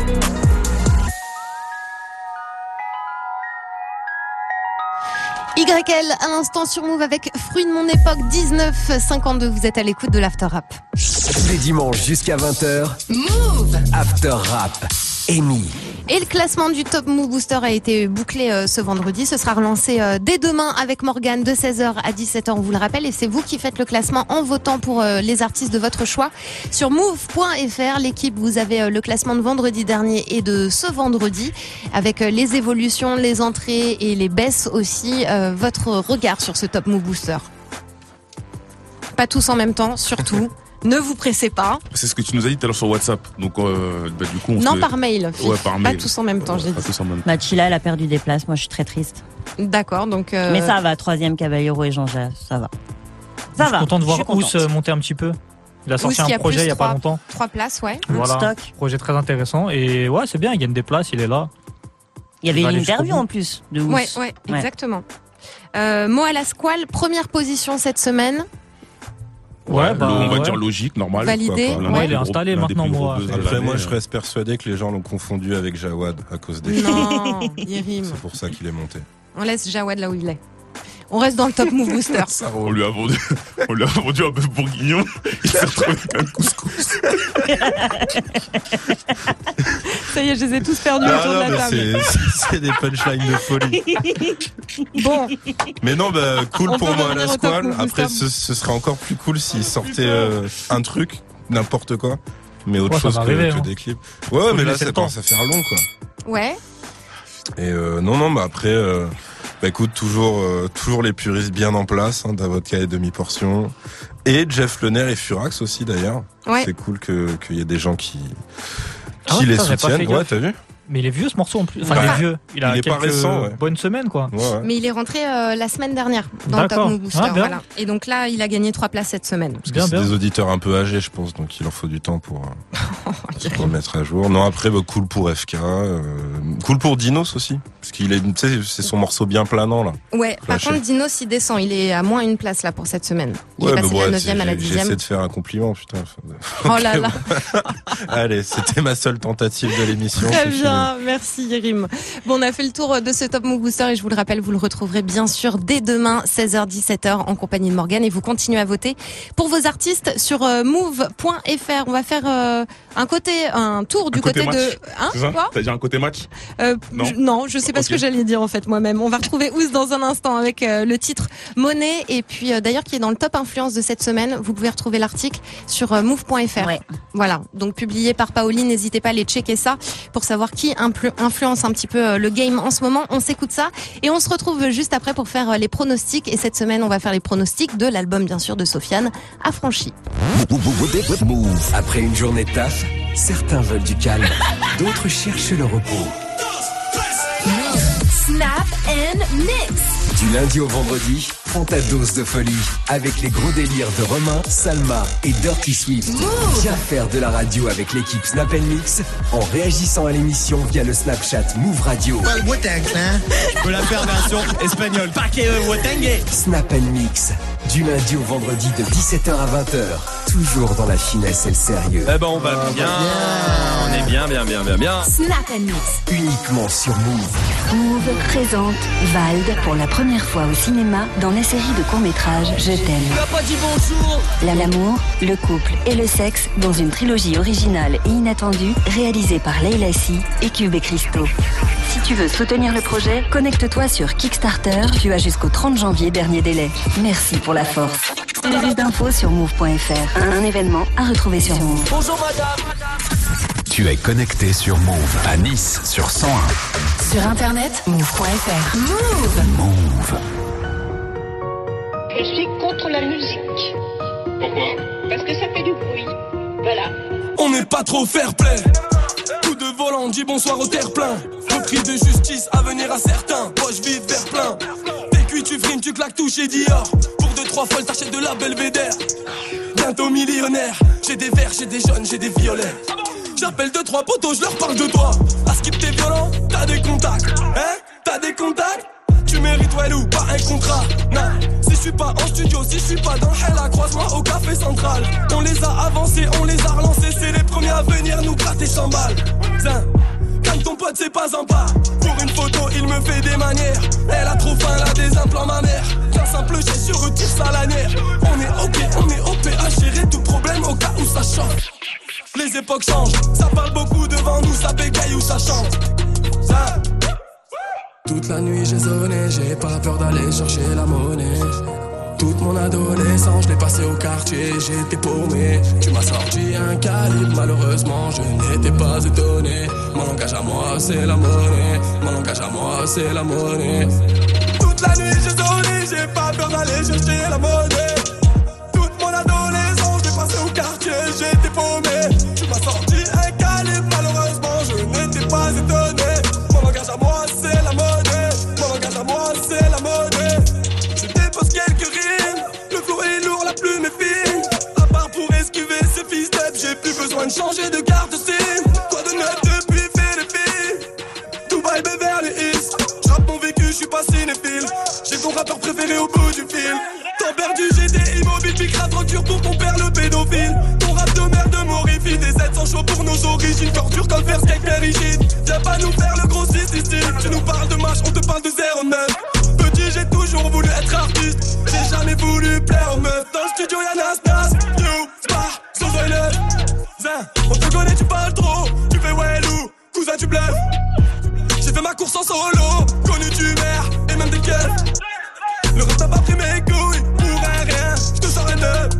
Y L à l'instant sur Move avec Fruit de mon époque, dix-neuf cinquante-deux. Vous êtes à l'écoute de l'After Rap. Tous les dimanches jusqu'à vingt heures. Move After Rap. Amy. Et le classement du Top Move Booster a été bouclé euh, ce vendredi. Ce sera relancé euh, dès demain avec Morgane de seize heures à dix-sept heures, on vous le rappelle. Et c'est vous qui faites le classement en votant pour euh, les artistes de votre choix. Sur move point f r, l'équipe, vous avez euh, le classement de vendredi dernier et de ce vendredi. Avec euh, les évolutions, les entrées et les baisses aussi. Euh, votre regard sur ce Top Move Booster. Pas tous en même temps, surtout. Ne vous pressez pas. C'est ce que tu nous as dit tout à l'heure sur WhatsApp. Donc, euh, bah, du coup, on non, se... par mail. Ouais, par mail. Pas tous en même temps, ouais, j'ai pas dit. tous en même temps. Machila, elle a perdu des places. Moi, je suis très triste. D'accord, donc. Euh... Mais ça va, troisième Caballero et Jean-Jacques, ça va. Ça je suis va. content de voir Ous Ous monter un petit peu. Il a sorti Ous un projet il y a trois, pas longtemps. Trois places, ouais. Voilà, stock. Projet très intéressant. Et ouais, c'est bien, il gagne des places, il est là. Il y avait il une interview en plus de Ous. Ouais, ouais, ouais. Exactement. Euh, Mo à la squale, première position cette semaine. Ouais, bah, on va ouais. dire logique, normal. Validé. Quoi, ouais, il est installé maintenant, moi. Après, moi, je reste persuadé que les gens l'ont confondu avec Jawad à cause des Non, il rime. C'est pour ça qu'il est monté. On laisse Jawad là où il est. On reste dans le Top Move Booster. on lui a vendu, on lui a vendu un bœuf bourguignon. Il s'est retrouvé avec un couscous. Ça y est, je les ai tous perdus non, autour non, de la table. C'est, c'est des punchlines de folie. Bon. Mais non, bah, cool On pour peut moi à la revenir au Top squale. Move Après, Booster. ce, ce serait encore plus cool s'il sortait euh, un truc, n'importe quoi, mais autre Ouais, ça chose va que, arriver, que hein. des clips. Ouais, Faut mais lui là, laisser ça le temps. commence à faire long, quoi. Ouais. Et euh, non, non, bah après, euh, bah écoute, toujours, euh, toujours les puristes bien en place, hein, Davodka et demi-portion. Et Jeff Lener et Furax aussi, d'ailleurs. Ouais. C'est cool que, qu'il y ait des gens qui, Ah qui ouais, les putain, j'avais pas soutiennent. fait Ouais, gaffe. t'as vu? Mais il est vieux ce morceau en plus. Enfin, Bah, il est vieux. Il a il est pas quelques récent, ouais. bonnes semaines, quoi. Ouais, ouais. Mais il est rentré euh, la semaine dernière dans le Top D'accord. Move Booster. Ah, bien. Voilà. Et donc là, il a gagné trois places cette semaine. Parce que Bien, c'est bien. des auditeurs un peu âgés, je pense, donc il en faut du temps pour, euh, pour le mettre à jour. Non, après, bah, cool pour F K, euh, cool pour Dinos aussi, parce qu'il est, tu sais, c'est son morceau bien planant, là. Ouais, par Lâché. contre, Dinos, il descend. Il est à moins une place là pour cette semaine. Il Ouais, est mais passé de bon, la neuvième à la j'ai- dixième. j'essaie de faire un compliment, putain. Oh là là. Allez, c'était ma seule tentative de l'émission. Très c'est bien, merci Yérim. Bon, on a fait le tour de ce Top Move Booster et je vous le rappelle, vous le retrouverez bien sûr dès demain, seize heures dix-sept heures en compagnie de Morgane et vous continuez à voter pour vos artistes sur euh, move point f r. On va faire euh, un côté, un tour du Un côté côté, de... match. Hein, C'est ça quoi T'as dit un côté match Euh, Non. je, non, je sais pas Ok. ce que j'allais dire en fait moi-même. On va retrouver Ous dans un instant avec euh, le titre Monnaie et puis euh, d'ailleurs qui est dans le top influence de cette semaine. Vous pouvez retrouver l'article sur euh, move point f r. Ouais. Voilà, donc publié par Paoli. N'hésitez pas à aller checker ça pour savoir qui implu- influence un petit peu euh, le game en ce moment. On s'écoute ça et on se retrouve juste après pour faire euh, les pronostics. Et cette semaine, on va faire les pronostics de l'album bien sûr de Sofiane, Affranchi. Move. Après une journée de taf, certains veulent du calme, d'autres cherchent le repos. Snap and Mix. Du lundi au vendredi, prends ta dose de folie avec les gros délires de Romain, Salma et Dirty Swift. Move. Viens faire de la radio avec l'équipe Snap and Mix en réagissant à l'émission via le Snapchat Move Radio. Well, Wu-Tang Clan. Je peux la faire version espagnole. Paquet Wu-Tang. Snap and Mix, du lundi au vendredi de dix-sept heures à vingt heures. Toujours dans la finesse et le sérieux. Eh ben on va bien. bien. On est bien, bien, bien, bien, bien. Snap and Mix. Uniquement sur Move. Move présente Vald pour la première fois au cinéma dans la série de courts-métrages Je t'aime. Tu n'as pas dit bonjour. L'amour, le couple et le sexe dans une trilogie originale et inattendue réalisée par Leila Si et Cube et Christo. Si tu veux soutenir le projet, connecte-toi sur Kickstarter. Tu as jusqu'au trente janvier, dernier délai. Merci pour la force. Plus d'infos sur move point f r. Un événement à retrouver sur Move. Bonjour madame. Tu es connecté sur Move à Nice sur cent un. Sur internet, move point f r. Move. Move. Je suis contre la musique. Pourquoi? Parce que ça fait du bruit. Voilà. On n'est pas trop fair play. Coup de volant, dis bonsoir au terre-plein. Le cri de justice à venir à certains. Poche vide, verre plein. T'es cuit, tu frimes, tu claques tout chez Dior. Pour deux, trois folles, t'achètes de la Belvédère. Bientôt millionnaire. J'ai des verts, j'ai des jaunes, j'ai des violets. J'appelle deux, trois potos, je leur parle de toi. À skip t'es violent, t'as des contacts. Hein? T'as des contacts? Tu mérites ouais ou pas un contrat? Non. Si je suis pas en studio, si je suis pas dans Hella, croise-moi au café central. On les a avancés, on les a relancés. C'est les premiers à venir nous gratter cent balles. Zin. Comme ton pote c'est pas un pas. Pour une photo il me fait des manières. Elle a trop faim, elle a des implants ma mère. Qu'un simple geste je retire sa lanière. On est ok, on est O P à gérer tout problème au cas où ça chauffe. Les époques changent, ça parle beaucoup devant nous, ça bégaye ou ça chante. Ça. Toute la nuit j'ai zoné, j'ai pas peur d'aller chercher la monnaie. Toute mon adolescence, je l'ai passé au quartier, j'étais paumé. Tu m'as sorti un calibre, malheureusement je n'étais pas étonné. Mon langage à moi c'est la monnaie, mon langage à moi c'est la monnaie. Toute la nuit j'ai zoné, j'ai pas peur d'aller chercher la monnaie. Toute mon adolescence, je l'ai passé au quartier, j'étais paumé. Tu m'as sorti un calibre, malheureusement je n'étais pas étonné. Mon langage à moi c'est la monnaie, mon langage à moi c'est la monnaie. Je dépose quelques rimes, le flow est lourd, la plume est fine. À part pour esquiver ces fils d'ep, j'ai plus besoin de changer de carte SIM. Quoi de neuf depuis Philippines, Dubaï, Beverly Hills. J'rappe mon vécu, j'suis pas cinéphile. J'ai ton rappeur préféré au bout du film. Temps perdu, j'étais immobile, pique la drogue dure pour ton père le pédophile. Ton rap de merde m'horrifie, des sept cents chauds pour nos origines. Torture comme faire skate rigide. Viens pas nous faire le gros système. Tu nous parles de match, on te parle de zéro neuf. Petit, j'ai toujours voulu être artiste. J'ai jamais voulu plaire aux meufs. Dans le studio y'a Nastas, You, Spar, Sozo et Neuf. Zin, on te connaît, tu parles trop. Tu fais Wellou, cousin tu bluffes. J'ai fait ma course en solo, connu tu mères et même des keufs. Le rap n'a pas pris mes couilles, pour un rien, j'te sors un neuf.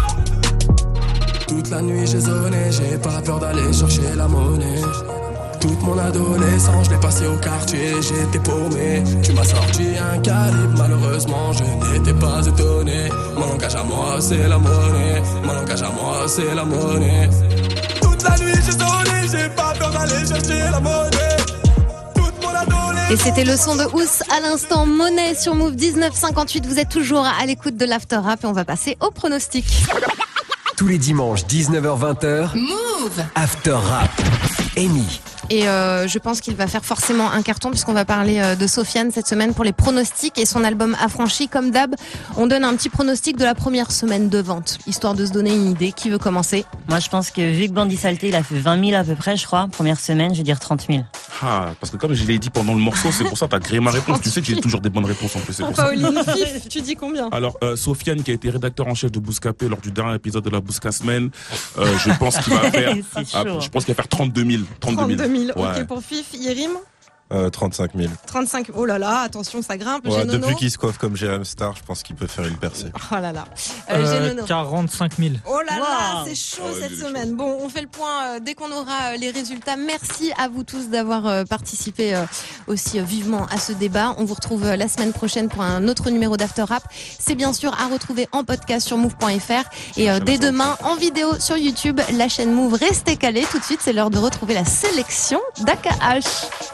Toute la nuit j'ai zoné, j'ai pas peur d'aller chercher la monnaie. Toute mon adolescence, je l'ai passé au quartier, j'étais paumé. Tu m'as sorti un calibre, malheureusement je n'étais pas étonné. Mon langage à moi c'est la monnaie, mon langage à moi c'est la monnaie. Toute la nuit j'ai zoné, j'ai pas peur d'aller chercher la monnaie. Et c'était le son de Ous à l'instant, Monnaie sur Move dix-neuf cinquante-huit. Vous êtes toujours à l'écoute de l'After Rap et on va passer au pronostic. Tous les dimanches, dix-neuf heures vingt heures. Move After Rap. Amy. Et euh, je pense qu'il va faire forcément un carton puisqu'on va parler euh, de Sofiane cette semaine pour les pronostics et son album Affranchi. Comme d'hab, on donne un petit pronostic de la première semaine de vente, histoire de se donner une idée. Qui veut commencer? Moi, je pense que vu que Bandit Salté, il a fait vingt mille à peu près, je crois, première semaine, je vais dire trente mille. Ah, parce que comme je l'ai dit pendant le morceau, c'est pour ça que t'as créé ma réponse. Tu sais que j'ai toujours des bonnes réponses en plus. C'est pour Pauline, ça. Fif, tu dis combien? Alors, euh, Sofiane, qui a été rédacteur en chef de Bouscapé lors du dernier épisode de la Bousca Semaine, euh, je pense qu'il va faire, ah, je pense qu'il va faire trente-deux mille. trente-deux mille, ouais. Ok, pour Fif, Yérim? Euh, trente-cinq mille. trente-cinq, oh là là, attention, ça grimpe. Ouais, Génono. depuis qu'il se coiffe comme Jérém Star, je pense qu'il peut faire une percée. Oh là là. Euh, Euh, Génono. quarante-cinq mille. Oh là là, Wow. c'est chaud Oh, cette il est semaine. Bon, on fait le point euh, dès qu'on aura euh, les résultats. Merci à vous tous d'avoir euh, participé euh, aussi euh, vivement à ce débat. On vous retrouve euh, la semaine prochaine pour un autre numéro d'After Rap. C'est bien sûr à retrouver en podcast sur move point f r et euh, dès demain en vidéo sur YouTube, la chaîne Move. Restez calés. Tout de suite, c'est l'heure de retrouver la sélection d'A K H.